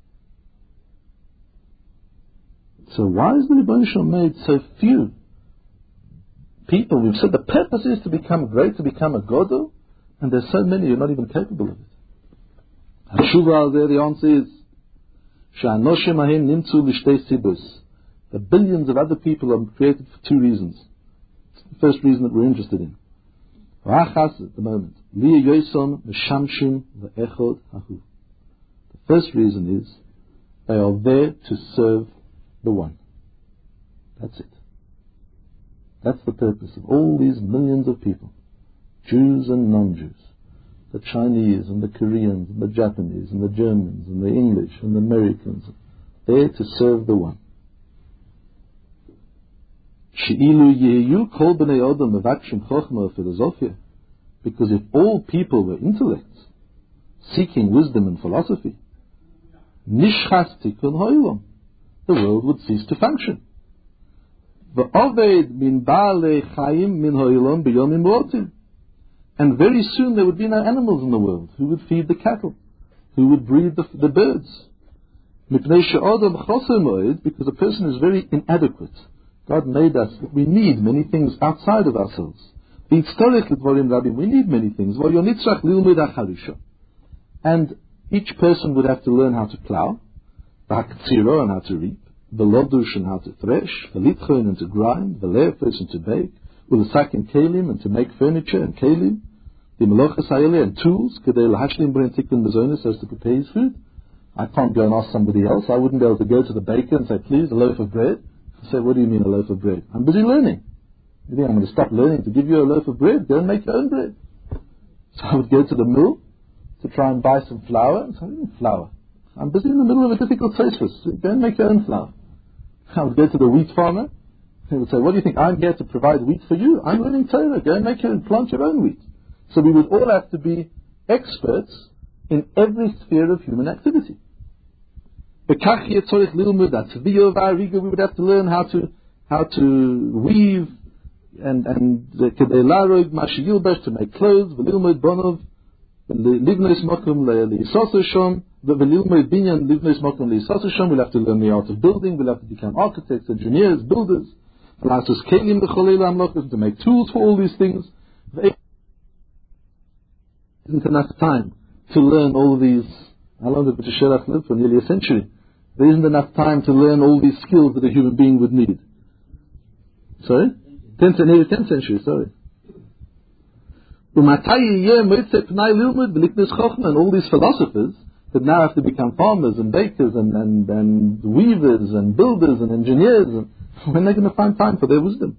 So why is the Rebbeinu Shalom made so few people? We've said the purpose is to become great, to become a Godel, and there's so many who are not even capable of it. Hashuvah there, the answer is, the billions of other people are created for two reasons. It's the first reason that we're interested in. At the moment. The first reason is they are there to serve the one. That's it. That's the purpose of all these millions of people, Jews and non-Jews, the Chinese and the Koreans and the Japanese and the Germans and the English and the Americans, there to serve the one. Because if all people were intellects, seeking wisdom and philosophy, the world would cease to function. And very soon there would be no animals in the world. Who would feed the cattle? Who would breed the, the birds? Because a person is very inadequate. God made us, we need many things outside of ourselves. We need many things. And each person would have to learn how to plow, and how to reap, the lodush and how to thresh, the litchoin and to grind, the leifes and to bake, with the sack and kalim and to make furniture and kalim, the melochas hayele and tools, kedei lahashlim b'ren tikkun bezonis, as to prepare his food. I can't go and ask somebody else. I wouldn't be able to go to the baker and say, please, a loaf of bread. I say, what do you mean a loaf of bread? I'm busy learning. You think I'm going to stop learning to give you a loaf of bread? Go and make your own bread. So I would go to the mill to try and buy some flour. And say, mm, flour. I'm busy in the middle of a difficult process. So go and make your own flour. I would go to the wheat farmer. He would say, what do you think? I'm here to provide wheat for you. I'm learning Torah. Go and make your, plant your own wheat. So we would all have to be experts in every sphere of human activity. We would have to learn how to how to weave and and to make clothes. We'll have to learn the art of building. We'll have to become architects, engineers, builders. To make tools for all these things. There isn't enough time to learn all these. How long did British Sherlock live for? Nearly a century. There isn't enough time to learn all these skills that a human being would need. Sorry? Ten, nearly ten centuries, sorry. And all these philosophers that now have to become farmers and bakers and, and, and weavers and builders and engineers, and when are they going to find time for their wisdom?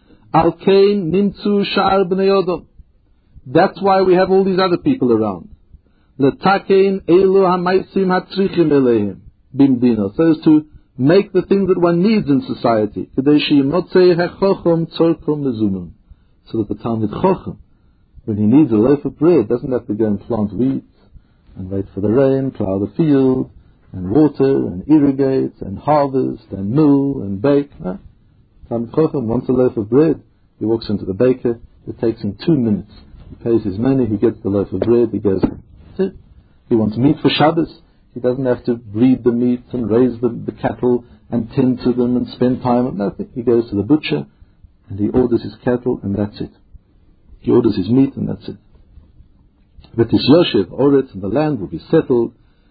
That's why we have all these other people around. So as to make the things that one needs in society. So that the Talmid Chochem, when he needs a loaf of bread, doesn't have to go and plant wheat and wait for the rain, plow the field, and water, and irrigate, and harvest, and mill, and bake. No. Talmid Chochem wants a loaf of bread. He walks into the baker. It takes him two minutes. He pays his money. He gets the loaf of bread. He goes. That's it. He wants meat for Shabbos. He doesn't have to breed the meat and raise the, the cattle and tend to them and spend time on nothing. He goes to the butcher and he orders his cattle, and that's it. He orders his meat, and that's it. But his Yoshev, Oretz, and the land will be settled.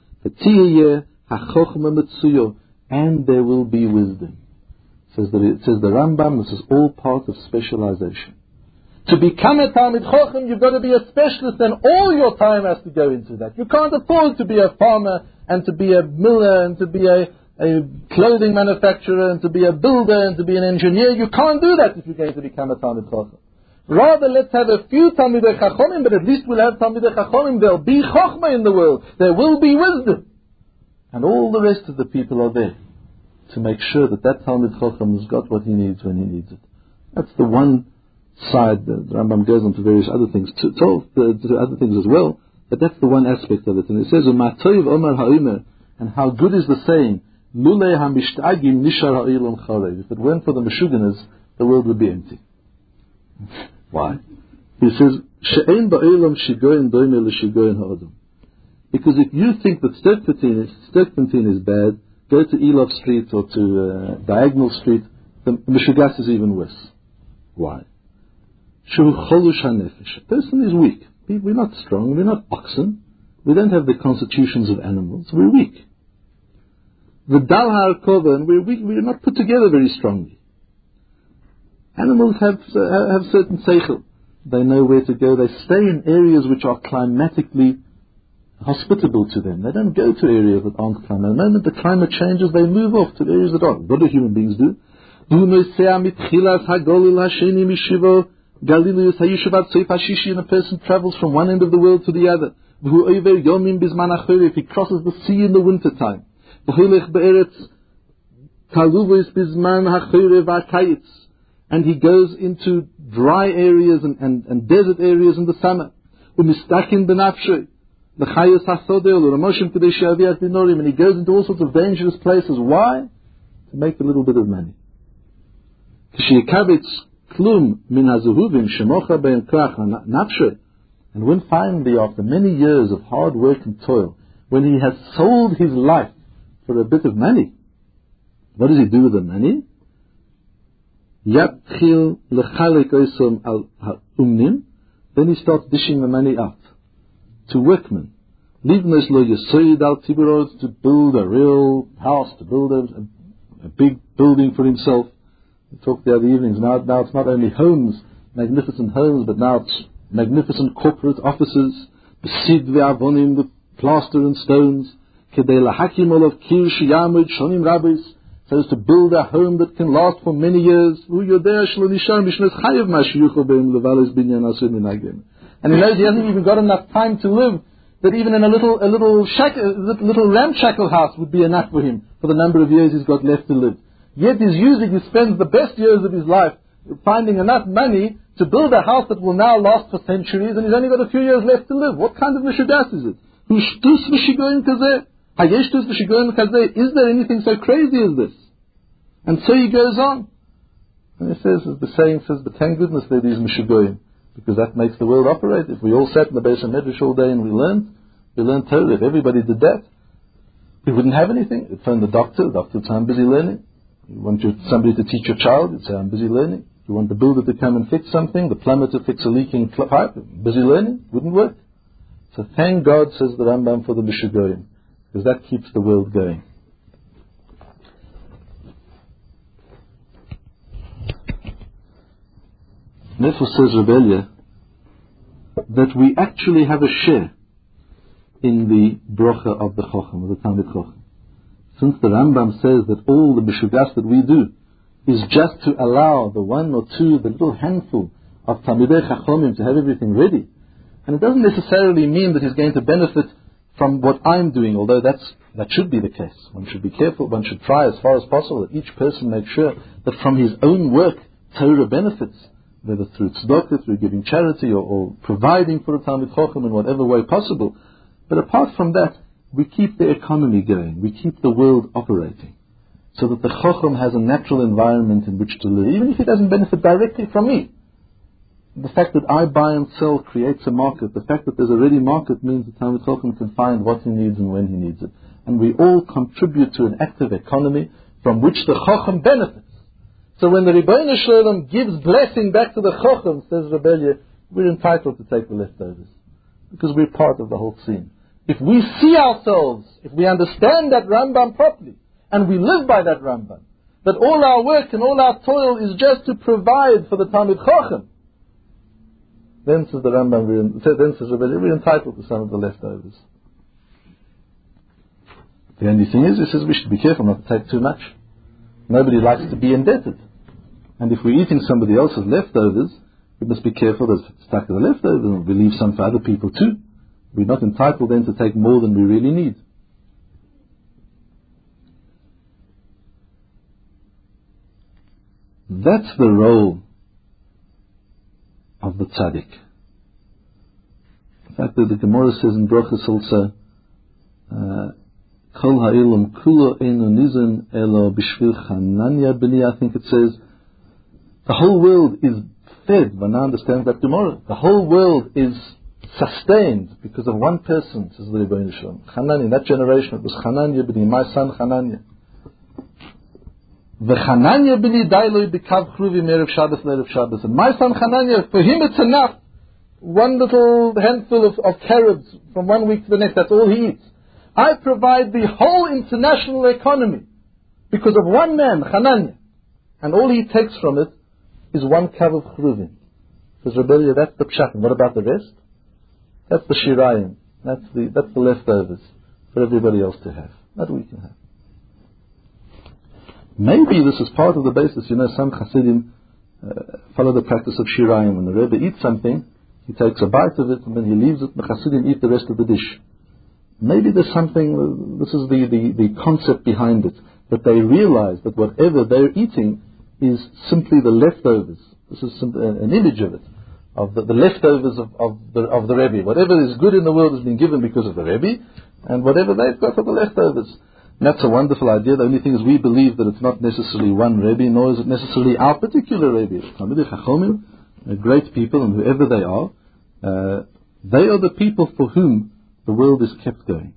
And there will be wisdom. Says the, it says the Rambam, this is all part of specialization. To become a Talmid Chochem, you've got to be a specialist, and all your time has to go into that. You can't afford to be a farmer, and to be a miller, and to be a, a clothing manufacturer, and to be a builder, and to be an engineer. You can't do that if you're going to become a Talmid Chochem. Rather, let's have a few Talmidei Chachomim, but at least we'll have Talmidei Chachomim. There'll be Chochmah in the world. There will be wisdom. And all the rest of the people are there to make sure that that Talmid Chacham has got what he needs when he needs it. That's the one side. The Rambam goes on to various other things, to, to, to other things as well, but that's the one aspect of it. And it says, "U'matoiv Omar Ha'omer," and how good is the saying, "Lulei ha'mishtagim nishar ha'olam charev." If it weren't for the Meshuganas, the world would be empty. Why? He says, "She'ein ba'olam shigoyin doime l'shigoyin ha'odam." Because if you think that Sterkpentin is, Sterkpentin is bad, go to Elof Street or to uh, Diagonal Street, the Meshugas is even worse. Why? Shu cholush hanefesh. A person is weak. We're not strong. We're not oxen. We don't have the constitutions of animals. We're weak. The dal ha'arkova, and we're weak. We're not put together very strongly. Animals have uh, have certain seichel. They know where to go. They stay in areas which are climatically hospitable to them. They don't go to areas that aren't climate. The moment the climate changes, they move off to areas that are. What do human beings do? And a person travels from one end of the world to the other. If he crosses the sea in the winter time. And he goes into dry areas and, and, and desert areas in the summer. The Chayos Hasodel or Ramoshim Kadesh Aviat Binorim, and he goes into all sorts of dangerous places. Why? To make a little bit of money. And when finally, after many years of hard work and toil, when he has sold his life for a bit of money, what does he do with the money? Then he starts dishing the money out to workmen. To build a real house, to build a, a big building for himself. We talked the other evenings. Now, now it's not only homes, magnificent homes, but now it's magnificent corporate offices, with plaster and stones, so as to build a home that can last for many years. And he knows he hasn't even got enough time to live, that even in a little a little shack, a little ramshackle house would be enough for him for the number of years he's got left to live. Yet he's using, he spends the best years of his life finding enough money to build a house that will now last for centuries, and he's only got a few years left to live. What kind of mishudas is it? Is there anything so crazy as this? And so he goes on. And he says, as the saying says, but thank goodness there are these mishugoyim, because that makes the world operate. If we all sat in the Beis HaMedrash all day and we learned, we learned Torah. If everybody did that, we wouldn't have anything. You'd phone the doctor, the doctor would say, I'm busy learning. You want your, somebody to teach your child, you'd say, I'm busy learning. You want the builder to come and fix something, the plumber to fix a leaking pipe, busy learning, wouldn't work. So thank God, says the Rambam, for the mishugoyim, because that keeps the world going. Therefore says Rebellia that we actually have a share in the brocha of the Chochem, of the Talmid Chochem. Since the Rambam says that all the mishugas that we do is just to allow the one or two, the little handful of Talmidei Chachomim to have everything ready. And it doesn't necessarily mean that he's going to benefit from what I'm doing, although that's, that should be the case. One should be careful, one should try as far as possible that each person makes sure that from his own work, Torah benefits, whether through tzedakah, through giving charity, or, or providing for a Talmid Chacham in whatever way possible. But apart from that, we keep the economy going, we keep the world operating, so that the Chacham has a natural environment in which to live, even if it doesn't benefit directly from me. The fact that I buy and sell creates a market. The fact that there's a ready market means the Talmid Chacham can find what he needs and when he needs it. And we all contribute to an active economy from which the Chacham benefits. So when the Ribbono Shel Olam gives blessing back to the Chacham, says Rebellia, we're entitled to take the leftovers, because we're part of the whole scene. If we see ourselves, if we understand that Rambam properly, and we live by that Rambam, that all our work and all our toil is just to provide for the Talmid Chacham, then says the Rambam, we're, then says Rebellia, we're entitled to some of the leftovers. The only thing is, he says we should be careful not to take too much. Nobody likes to be indebted. And if we're eating somebody else's leftovers, we must be careful that it's stuck to the leftovers and we leave some for other people too. We're not entitled then to take more than we really need. That's the role of the tzaddik. In fact, the Gemara says in Brochus also, uh, Kol ha'ilum kulo einu nizan elo b'shvil Chananya b'ni, I think it says, the whole world is fed. When I understand that Gemara, the whole world is sustained because of one person, says the Ribbono Shel Olam. Hananya, in that generation, it was Chananya b'ni, my son Hananya. V'Chananya b'ni dailoi b'kav chruvi me'erev Shabbos le'erev Shabbos. And my son Hananya, for him it's enough. One little handful of, of carrots from one week to the next, that's all he eats. I provide the whole international economy because of one man, Hananya. And all he takes from it is one kav of chruvim. Says Rebellia, that's the pshat. And what about the rest? That's the shirayim. That's the, that's the leftovers for everybody else to have. That we can have. Maybe this is part of the basis. You know, some Hasidim uh, follow the practice of shirayim. When the Rebbe eats something, he takes a bite of it and then he leaves it, and the Hasidim eat the rest of the dish. Maybe there's something, this is the, the, the concept behind it, that they realize that whatever they're eating is simply the leftovers. This is some, an image of it, of the, the leftovers of, of the of the Rebbe. Whatever is good in the world has been given because of the Rebbe, and whatever they've got are the leftovers. And that's a wonderful idea. The only thing is we believe that it's not necessarily one Rebbe, nor is it necessarily our particular Rebbe. Talmidei Chachomim, great people, and whoever they are, uh, they are the people for whom the world is kept going.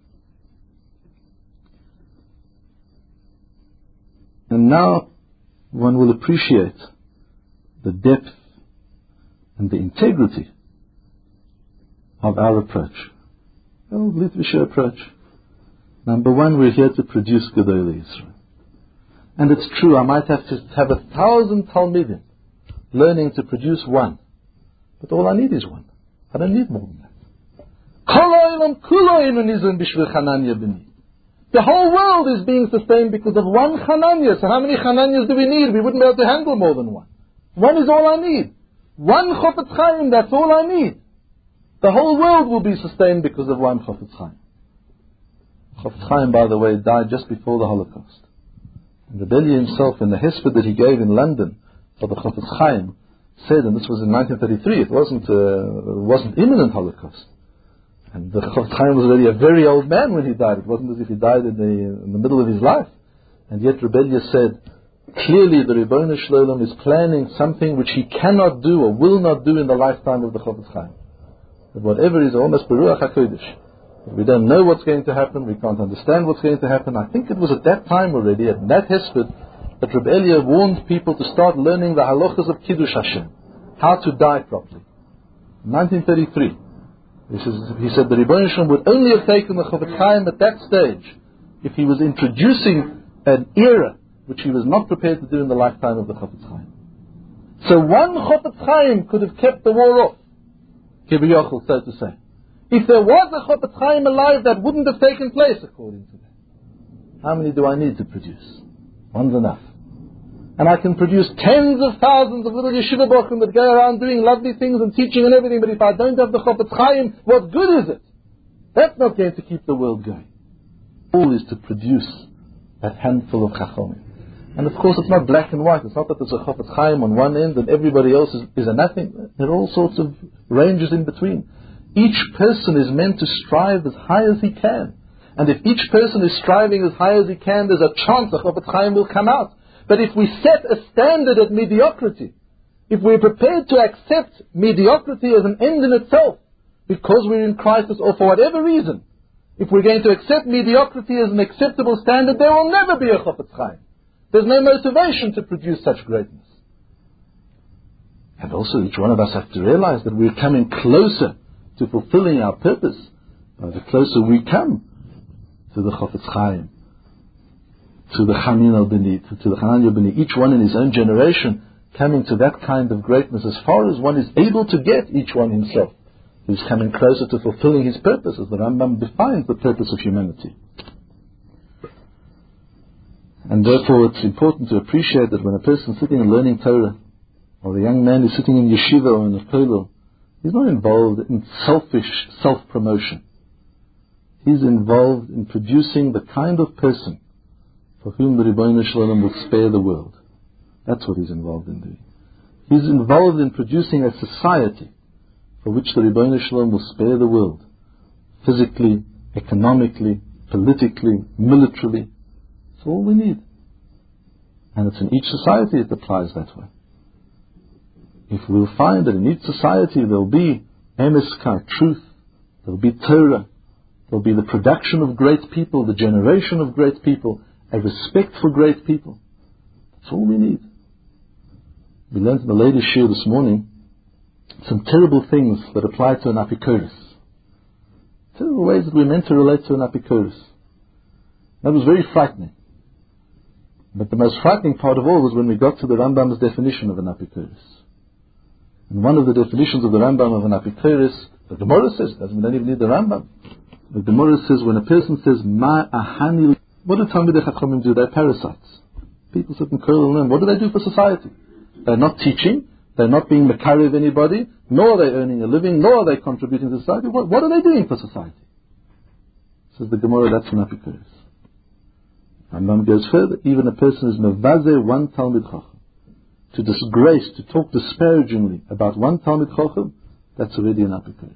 And now one will appreciate the depth and the integrity of our approach. The old Litvisher approach. Number one, we're here to produce Gedolei Yisrael. And it's true, I might have to have a thousand Talmidim learning to produce one. But all I need is one. I don't need more than that. The whole world is being sustained because of one Hananya. So how many Hananyas do we need? We wouldn't be able to handle more than one. One is all I need. One Chofetz Chaim, that's all I need. The whole world will be sustained because of one Chofetz Chaim. Chofetz Chaim, by the way, died just before the Holocaust. And Rebelli himself, in the hesped that he gave in London for the Chofetz Chaim, said, and this was in nineteen thirty-three, it wasn't, uh, it wasn't imminent Holocaust. And the Chofetz Chaim was already a very old man when he died. It wasn't as if he died in the, in the middle of his life. And yet Rebelli said, clearly the Ribono Shel Olam is planning something which he cannot do or will not do in the lifetime of the Chofetz Chaim. That whatever is almost Beruach HaKodesh. We don't know what's going to happen, we can't understand what's going to happen. I think it was at that time already, at that hesped, that Reb Elia warned people to start learning the halachas of Kiddush Hashem, how to die properly. In nineteen thirty-three, he, says, he said the Ribono Shel Olam would only have taken the Chofetz Chaim at that stage if he was introducing an era which he was not prepared to do in the lifetime of the Chofetz Chaim. So one Chofetz Chaim could have kept the war off, Kiviyachol, so to say. If there was a Chofetz Chaim alive, that wouldn't have taken place, according to them. How many do I need to produce? One's enough. And I can produce tens of thousands of little yeshiva bochum that go around doing lovely things and teaching and everything, but if I don't have the Chofetz Chaim, what good is it? That's not going to keep the world going. All is to produce that handful of Chachomim. And of course it's not black and white. It's not that there's a Chofetz Chaim on one end and everybody else is, is a nothing. There are all sorts of ranges in between. Each person is meant to strive as high as he can. And if each person is striving as high as he can, there's a chance the Chofetz Chaim will come out. But if we set a standard at mediocrity, if we're prepared to accept mediocrity as an end in itself, because we're in crisis or for whatever reason, if we're going to accept mediocrity as an acceptable standard, there will never be a Chofetz Chaim. There's no motivation to produce such greatness. And also each one of us have to realize that we're coming closer to fulfilling our purpose. Uh, the closer we come to the Chofetz Chaim, to the Chanin al-Bini, to the Hananya al-Bini, each one in his own generation coming to that kind of greatness as far as one is able to get, each one himself. He's coming closer to fulfilling his purpose, as the Rambam defines the purpose of humanity. And therefore it's important to appreciate that when a person is sitting and learning Torah, or a young man is sitting in yeshiva or in a kollel, he's not involved in selfish self-promotion. He's involved in producing the kind of person for whom the Ribono Shel Olam will spare the world. That's what he's involved in doing. He's involved in producing a society for which the Ribono Shel Olam will spare the world. Physically, economically, politically, militarily. It's all we need. And it's in each society it applies that way. If we'll find that in each society there'll be emes, truth, there'll be Torah, there'll be the production of great people, the generation of great people, a respect for great people. That's all we need. We learned in the ladies' shir this morning some terrible things that apply to an apikoros. Terrible ways that we're meant to relate to an apikoros. That was very frightening. But the most frightening part of all was when we got to the Rambam's definition of an apikoros. And one of the definitions of the Rambam of an apikoros, the Gemara says, doesn't don't even need the Rambam. The Gemara says when a person says Ma ahani, what do Talmidei Chachamim do? They're parasites. People sit in kollel and learn. What do they do for society? They're not teaching. They're not being mekarev anybody. Nor are they earning a living. Nor are they contributing to society. What, what are they doing for society? Says the Gemara, that's an apikoros. Rambam goes further. Even a person is mevaze one Talmid Chacham, to disgrace, to talk disparagingly about one Talmid Chacham, that's already an apikoros.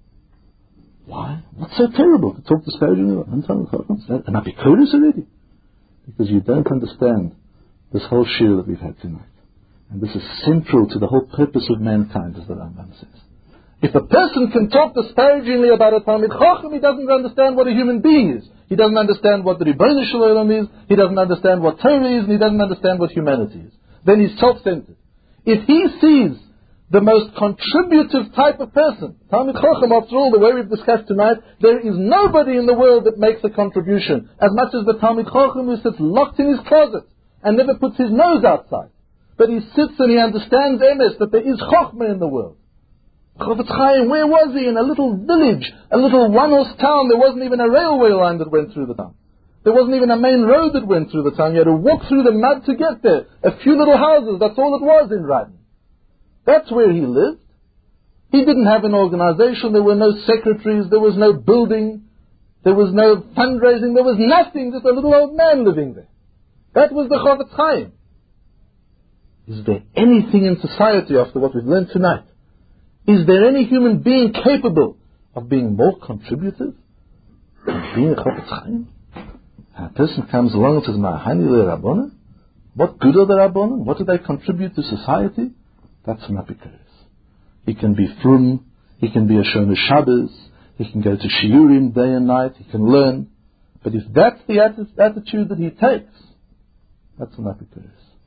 Why? What's so terrible to talk disparagingly about one Talmid Chacham? Is that an apikoros already? Because you don't understand this whole shir that we've had tonight. And this is central to the whole purpose of mankind, as the Rambam says. If a person can talk disparagingly about a Talmid Chacham, he doesn't understand what a human being is. He doesn't understand what the Ribono Shel Olam is. He doesn't understand what Torah is, and he doesn't understand what humanity is. Then he's self-centered. If he sees the most contributive type of person, Talmid Chacham, after all, the way we've discussed tonight, there is nobody in the world that makes a contribution as much as the Talmid Chacham who sits locked in his closet and never puts his nose outside. But he sits and he understands emes, that there is Chochmah in the world. Chofetz Chaim, where was he? In a little village, a little one-horse town. There wasn't even a railway line that went through the town. There wasn't even a main road that went through the town. You had to walk through the mud to get there. A few little houses, that's all it was in Radin. That's where he lived. He didn't have an organization. There were no secretaries. There was no building. There was no fundraising. There was nothing. Just a little old man living there. That was the Chofetz Chaim. Is there anything in society after what we've learned tonight? Is there any human being capable of being more contributive than being a Chofetz Chaim? And a person comes along and says, Ma'ahani le Rabbona? What good are the Rabbonim? What do they contribute to society? That's an epicurus. He can be frum, he can be a Shomer Shabbos, he can go to Shiurim day and night, he can learn. But if that's the atti- attitude that he takes, that's an epicurus.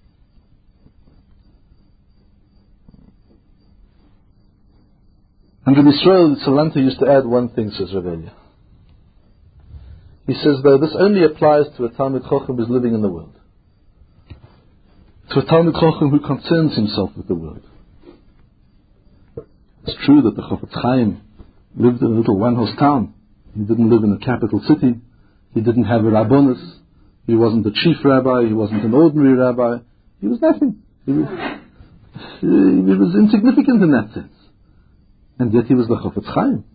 And Rabbi Yisrael Salanter used to add one thing, says Rav Elia. He says, though, this only applies to a Talmid Chochem who is living in the world. To a Talmid Chochem who concerns himself with the world. It's true that the Chofetz Chaim lived in a little one-horse town. He didn't live in a capital city. He didn't have a rabbonis. He wasn't a chief rabbi. He wasn't an ordinary rabbi. He was nothing. He was, he was insignificant in that sense. And yet he was the Chofetz Chaim.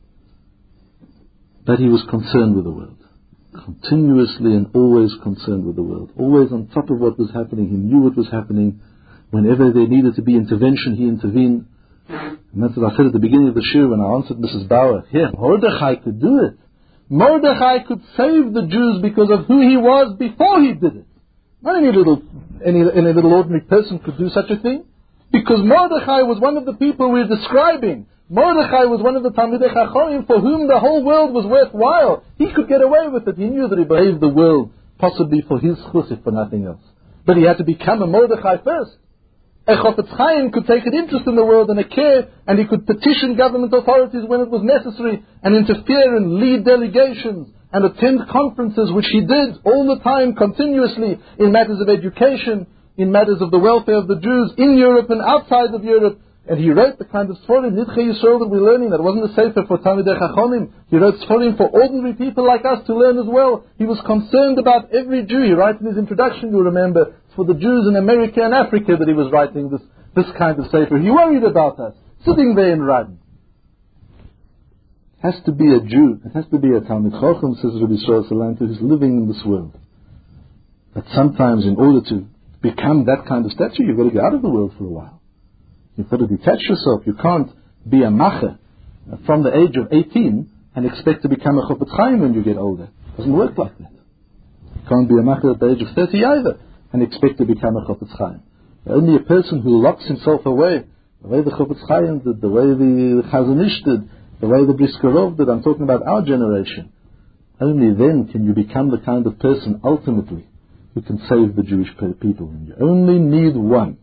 But he was concerned with the world. Continuously and always concerned with the world. Always on top of what was happening. He knew what was happening. Whenever there needed to be intervention, he intervened. And that's what I said at the beginning of the shir when I answered Missus Bauer. Yeah, Mordechai could do it. Mordechai could save the Jews because of who he was before he did it. Not any little, any, any little ordinary person could do such a thing. Because Mordechai was one of the people we're describing. Mordechai was one of the Talmidei Chachamim for whom the whole world was worthwhile. He could get away with it. He knew that he behaved the world possibly for his chus, if for nothing else. But he had to become a Mordechai first. A Chofetz Chaim could take an interest in the world and a care, and he could petition government authorities when it was necessary, and interfere and lead delegations, and attend conferences, which he did all the time, continuously, in matters of education, in matters of the welfare of the Jews, in Europe and outside of Europe. And he wrote the kind of Sforim, Nidchei Yisrael, that we're learning. That wasn't a sefer for Talmidei Chachamim. He wrote Sforim for ordinary people like us to learn as well. He was concerned about every Jew. He writes in his introduction, you'll remember, it's for the Jews in America and Africa that he was writing this, this kind of sefer. He worried about us, sitting there in Radin. It has to be a Jew. It has to be a Talmid Chacham, says Rabbi Yisrael Salanter, who's living in this world. But sometimes in order to become that kind of stature, you've got to get out of the world for a while. You've got to detach yourself. You can't be a macher from the age of eighteen and expect to become a Chofetz Chaim when you get older. It doesn't work like that. You can't be a macher at the age of thirty either and expect to become a Chofetz Chaim. Only a person who locks himself away, the way the Chofetz Chaim did, the way the Chazon Ish did, the way the Briskerov did, I'm talking about our generation, only then can you become the kind of person ultimately who can save the Jewish people. And you only need one.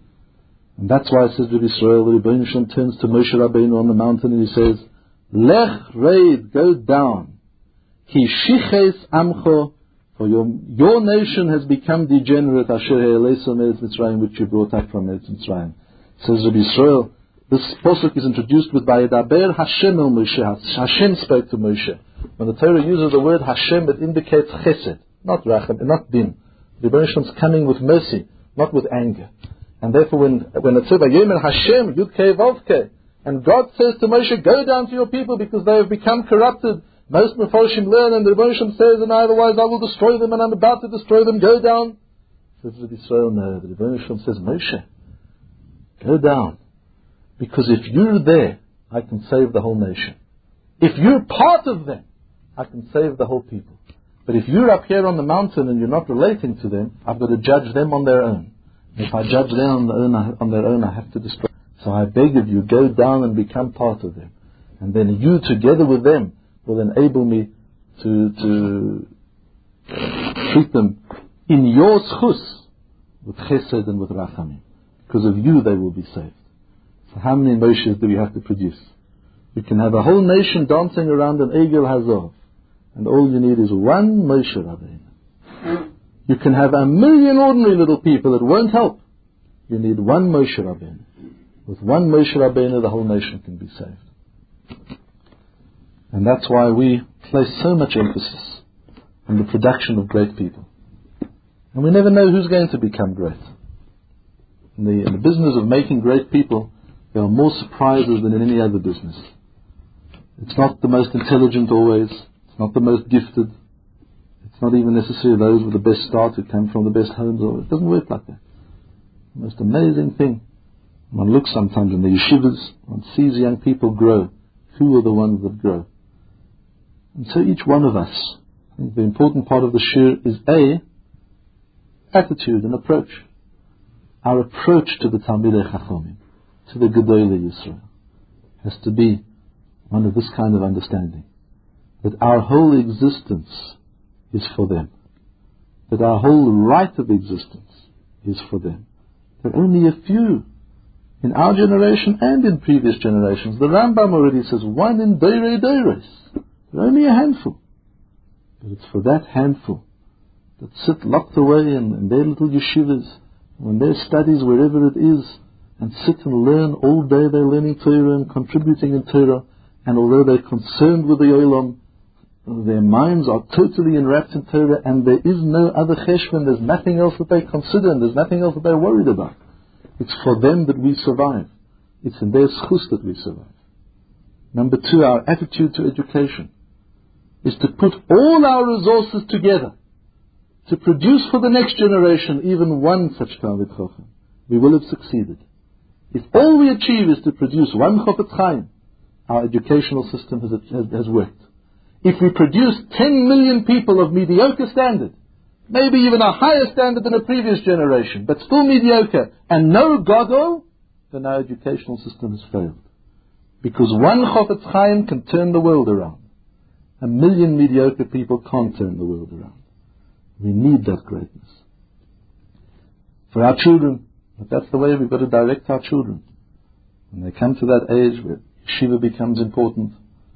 And that's why it says Rabbi Yisrael, the Rebbeinu Shem turns to Moshe Rabbeinu on the mountain and he says, Lech reid, go down. Ki shiches amcho, for your, your nation has become degenerate, asher he'eleso me'etz Mitzrayim, which you brought up from Eretz Mitzrayim. Says Rabbi Yisrael, this posuk is introduced with Vayedaber Hashem el Moshe. Hashem spoke to Moshe. When the Torah uses the word Hashem, it indicates chesed, not rachem, not din. The Rebbeinu Shem is coming with mercy, not with anger. And therefore when, when it says, Vayomer Hashem, Yud-Kei Vav-Kei, and God says to Moshe, go down to your people because they have become corrupted. Most Mefarshim learn, and the Rebbeinu Shem says, and otherwise I will destroy them, and I'm about to destroy them, go down. Says Rabbi Yisrael, no, the Rebbeinu Shem says, Moshe, go down. Because if you're there, I can save the whole nation. If you're part of them, I can save the whole people. But if you're up here on the mountain and you're not relating to them, I've got to judge them on their own. If I judge them on their, own, on their own, I have to destroy. So I beg of you, go down and become part of them. And then you, together with them, will enable me to, to treat them in your schus, with chesed and with rachamim. Because of you, they will be saved. So how many Moshes do we have to produce? You can have a whole nation dancing around an Egel Hazov. And all you need is one Moshe Rabbeinu. You can have a million ordinary little people that won't help. You need one Moshe Rabbeinu. With one Moshe Rabbeinu, the whole nation can be saved. And that's why we place so much emphasis and the production of great people. And we never know who's going to become great. In the, in the business of making great people, there are more surprises than in any other business. It's not the most intelligent always. It's not the most gifted. It's not even necessarily those with the best start who come from the best homes. It doesn't work like that. The most amazing thing. One looks sometimes in the yeshivas, one sees young people grow. Who are the ones that grow? And so each one of us, I think the important part of the shir is A, attitude and approach. Our approach to the Talmidei Chachamim, to the Gedolei Yisrael, has to be one of this kind of understanding. That our whole existence is for them. That our whole right of existence is for them. That only a few in our generation and in previous generations, the Rambam already says, one in Deirei Deiros. There are only a handful. But it's for that handful that sit locked away in, in their little yeshivas, in their studies, wherever it is, and sit and learn all day. They're learning Torah and contributing in Torah. And although they're concerned with the Olam, their minds are totally enwrapped in Torah, and there is no other cheshbon, there's nothing else that they consider, and there's nothing else that they're worried about. It's for them that we survive. It's in their schus that we survive. Number two, our attitude to education is to put all our resources together to produce for the next generation even one such Talmid Chacham. We will have succeeded. If all we achieve is to produce one Chofetz Chaim, our educational system has, has, has worked. If we produce ten million people of mediocre standard, maybe even a higher standard than a previous generation, but still mediocre, and no Gadol, then our educational system has failed. Because one Chofetz Chaim can turn the world around. A million mediocre people can't turn the world around. We need that greatness. For our children, but that's the way we've got to direct our children. When they come to that age where yeshiva becomes important,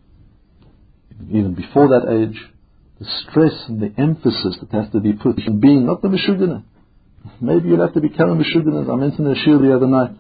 even before that age, the stress and the emphasis that has to be put in being not the Meshugana. Maybe you'll have to become a Meshugana, as I mentioned in the shir the other night.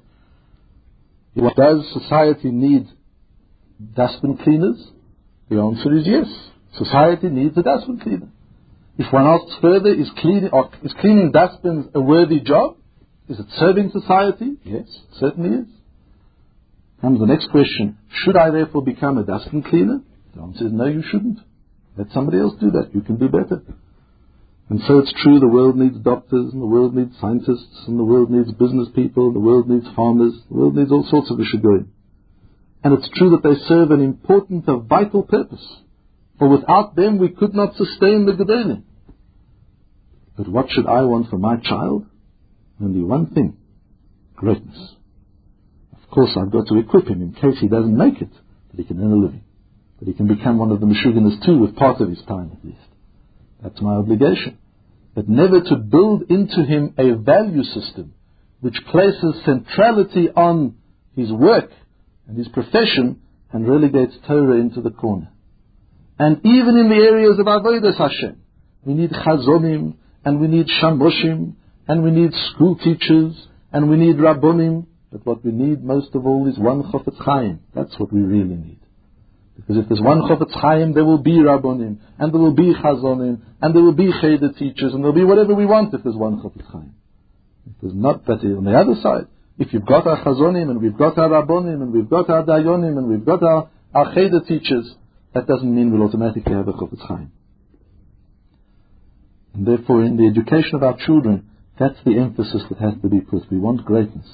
Does society need dustbin cleaners? The answer is yes. Society needs a dustbin cleaner. If one asks further, is cleaning, or is cleaning dustbins a worthy job? Is it serving society? Yes, it certainly is. Comes the next question, should I therefore become a dustbin cleaner? The answer is no, you shouldn't. Let somebody else do that. You can do better. And so it's true, the world needs doctors, and the world needs scientists, and the world needs business people, and the world needs farmers, the world needs all sorts of Vishagoyim. And it's true that they serve an important, a vital purpose. For without them we could not sustain the Gedolim. But what should I want for my child? Only one thing. Greatness. Of course I've got to equip him in case he doesn't make it, that he can earn a living. That he can become one of the Meshuganas too, with part of his time at least. That's my obligation. But never to build into him a value system which places centrality on his work and his profession and relegates Torah into the corner. And even in the areas of Avodas Hashem, we need Chazonim, and we need Shamoshim, and we need school teachers, and we need Rabbonim. But what we need most of all is one Chofetz Chaim. That's what we really need. Because if there's one Chofetz Chaim, there will be Rabbonim, and there will be Chazonim, and there will be Cheder teachers, and there will be whatever we want if there's one Chofetz Chaim. If there's not, but on the other side, if you've got our Chazonim, and we've got our Rabbonim, and we've got our Dayonim, and we've got our, our Cheder teachers, that doesn't mean we'll automatically have a Chofetz Chaim. And therefore, in the education of our children, that's the emphasis that has to be put. We want greatness.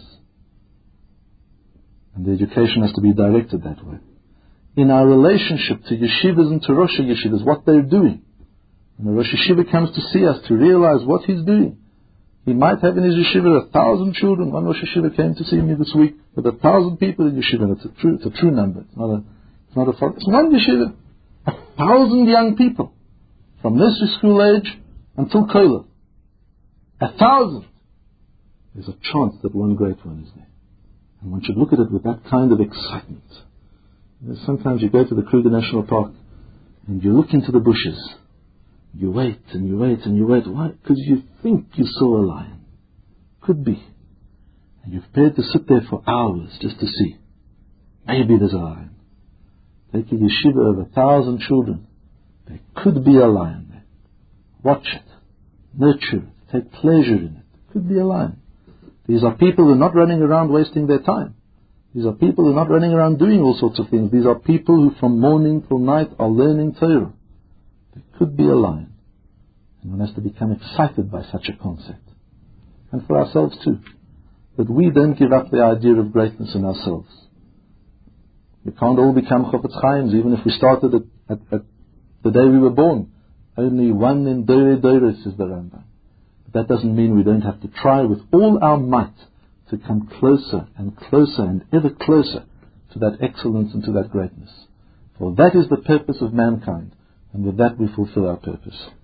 And the education has to be directed that way. In our relationship to yeshivas and to Rosh Yeshivas, what they're doing. When a Rosh Yeshiva comes to see us, to realize what he's doing. He might have in his yeshiva a thousand children. One Rosh Yeshiva came to see me this week with a thousand people in yeshiva. And it's a true, it's a true number. It's not a, it's not a, it's one yeshiva. A thousand young people. From nursery school age until Kola. A thousand. There's a chance that one great one is there. And one should look at it with that kind of excitement. You know, sometimes you go to the Kruger National Park and you look into the bushes. You wait and you wait and you wait. Why? Because you think you saw a lion. Could be. And you're prepared to sit there for hours just to see. Maybe there's a lion. Take a yeshiva of a thousand children. There could be a lion there. watch it, nurture it, take pleasure in it. Could be a line. These are people who are not running around wasting their time. These are people who are not running around doing all sorts of things. These are people who from morning till night are learning Torah. There could be a line. And one has to become excited by such a concept. And for ourselves too. That we don't give up the idea of greatness in ourselves. We can't all become Chofetz Chaims, even if we started at, at, at the day we were born. Only one in Dore Dore, says the Rambam. But that doesn't mean we don't have to try with all our might to come closer and closer and ever closer to that excellence and to that greatness. For that is the purpose of mankind, and with that we fulfill our purpose.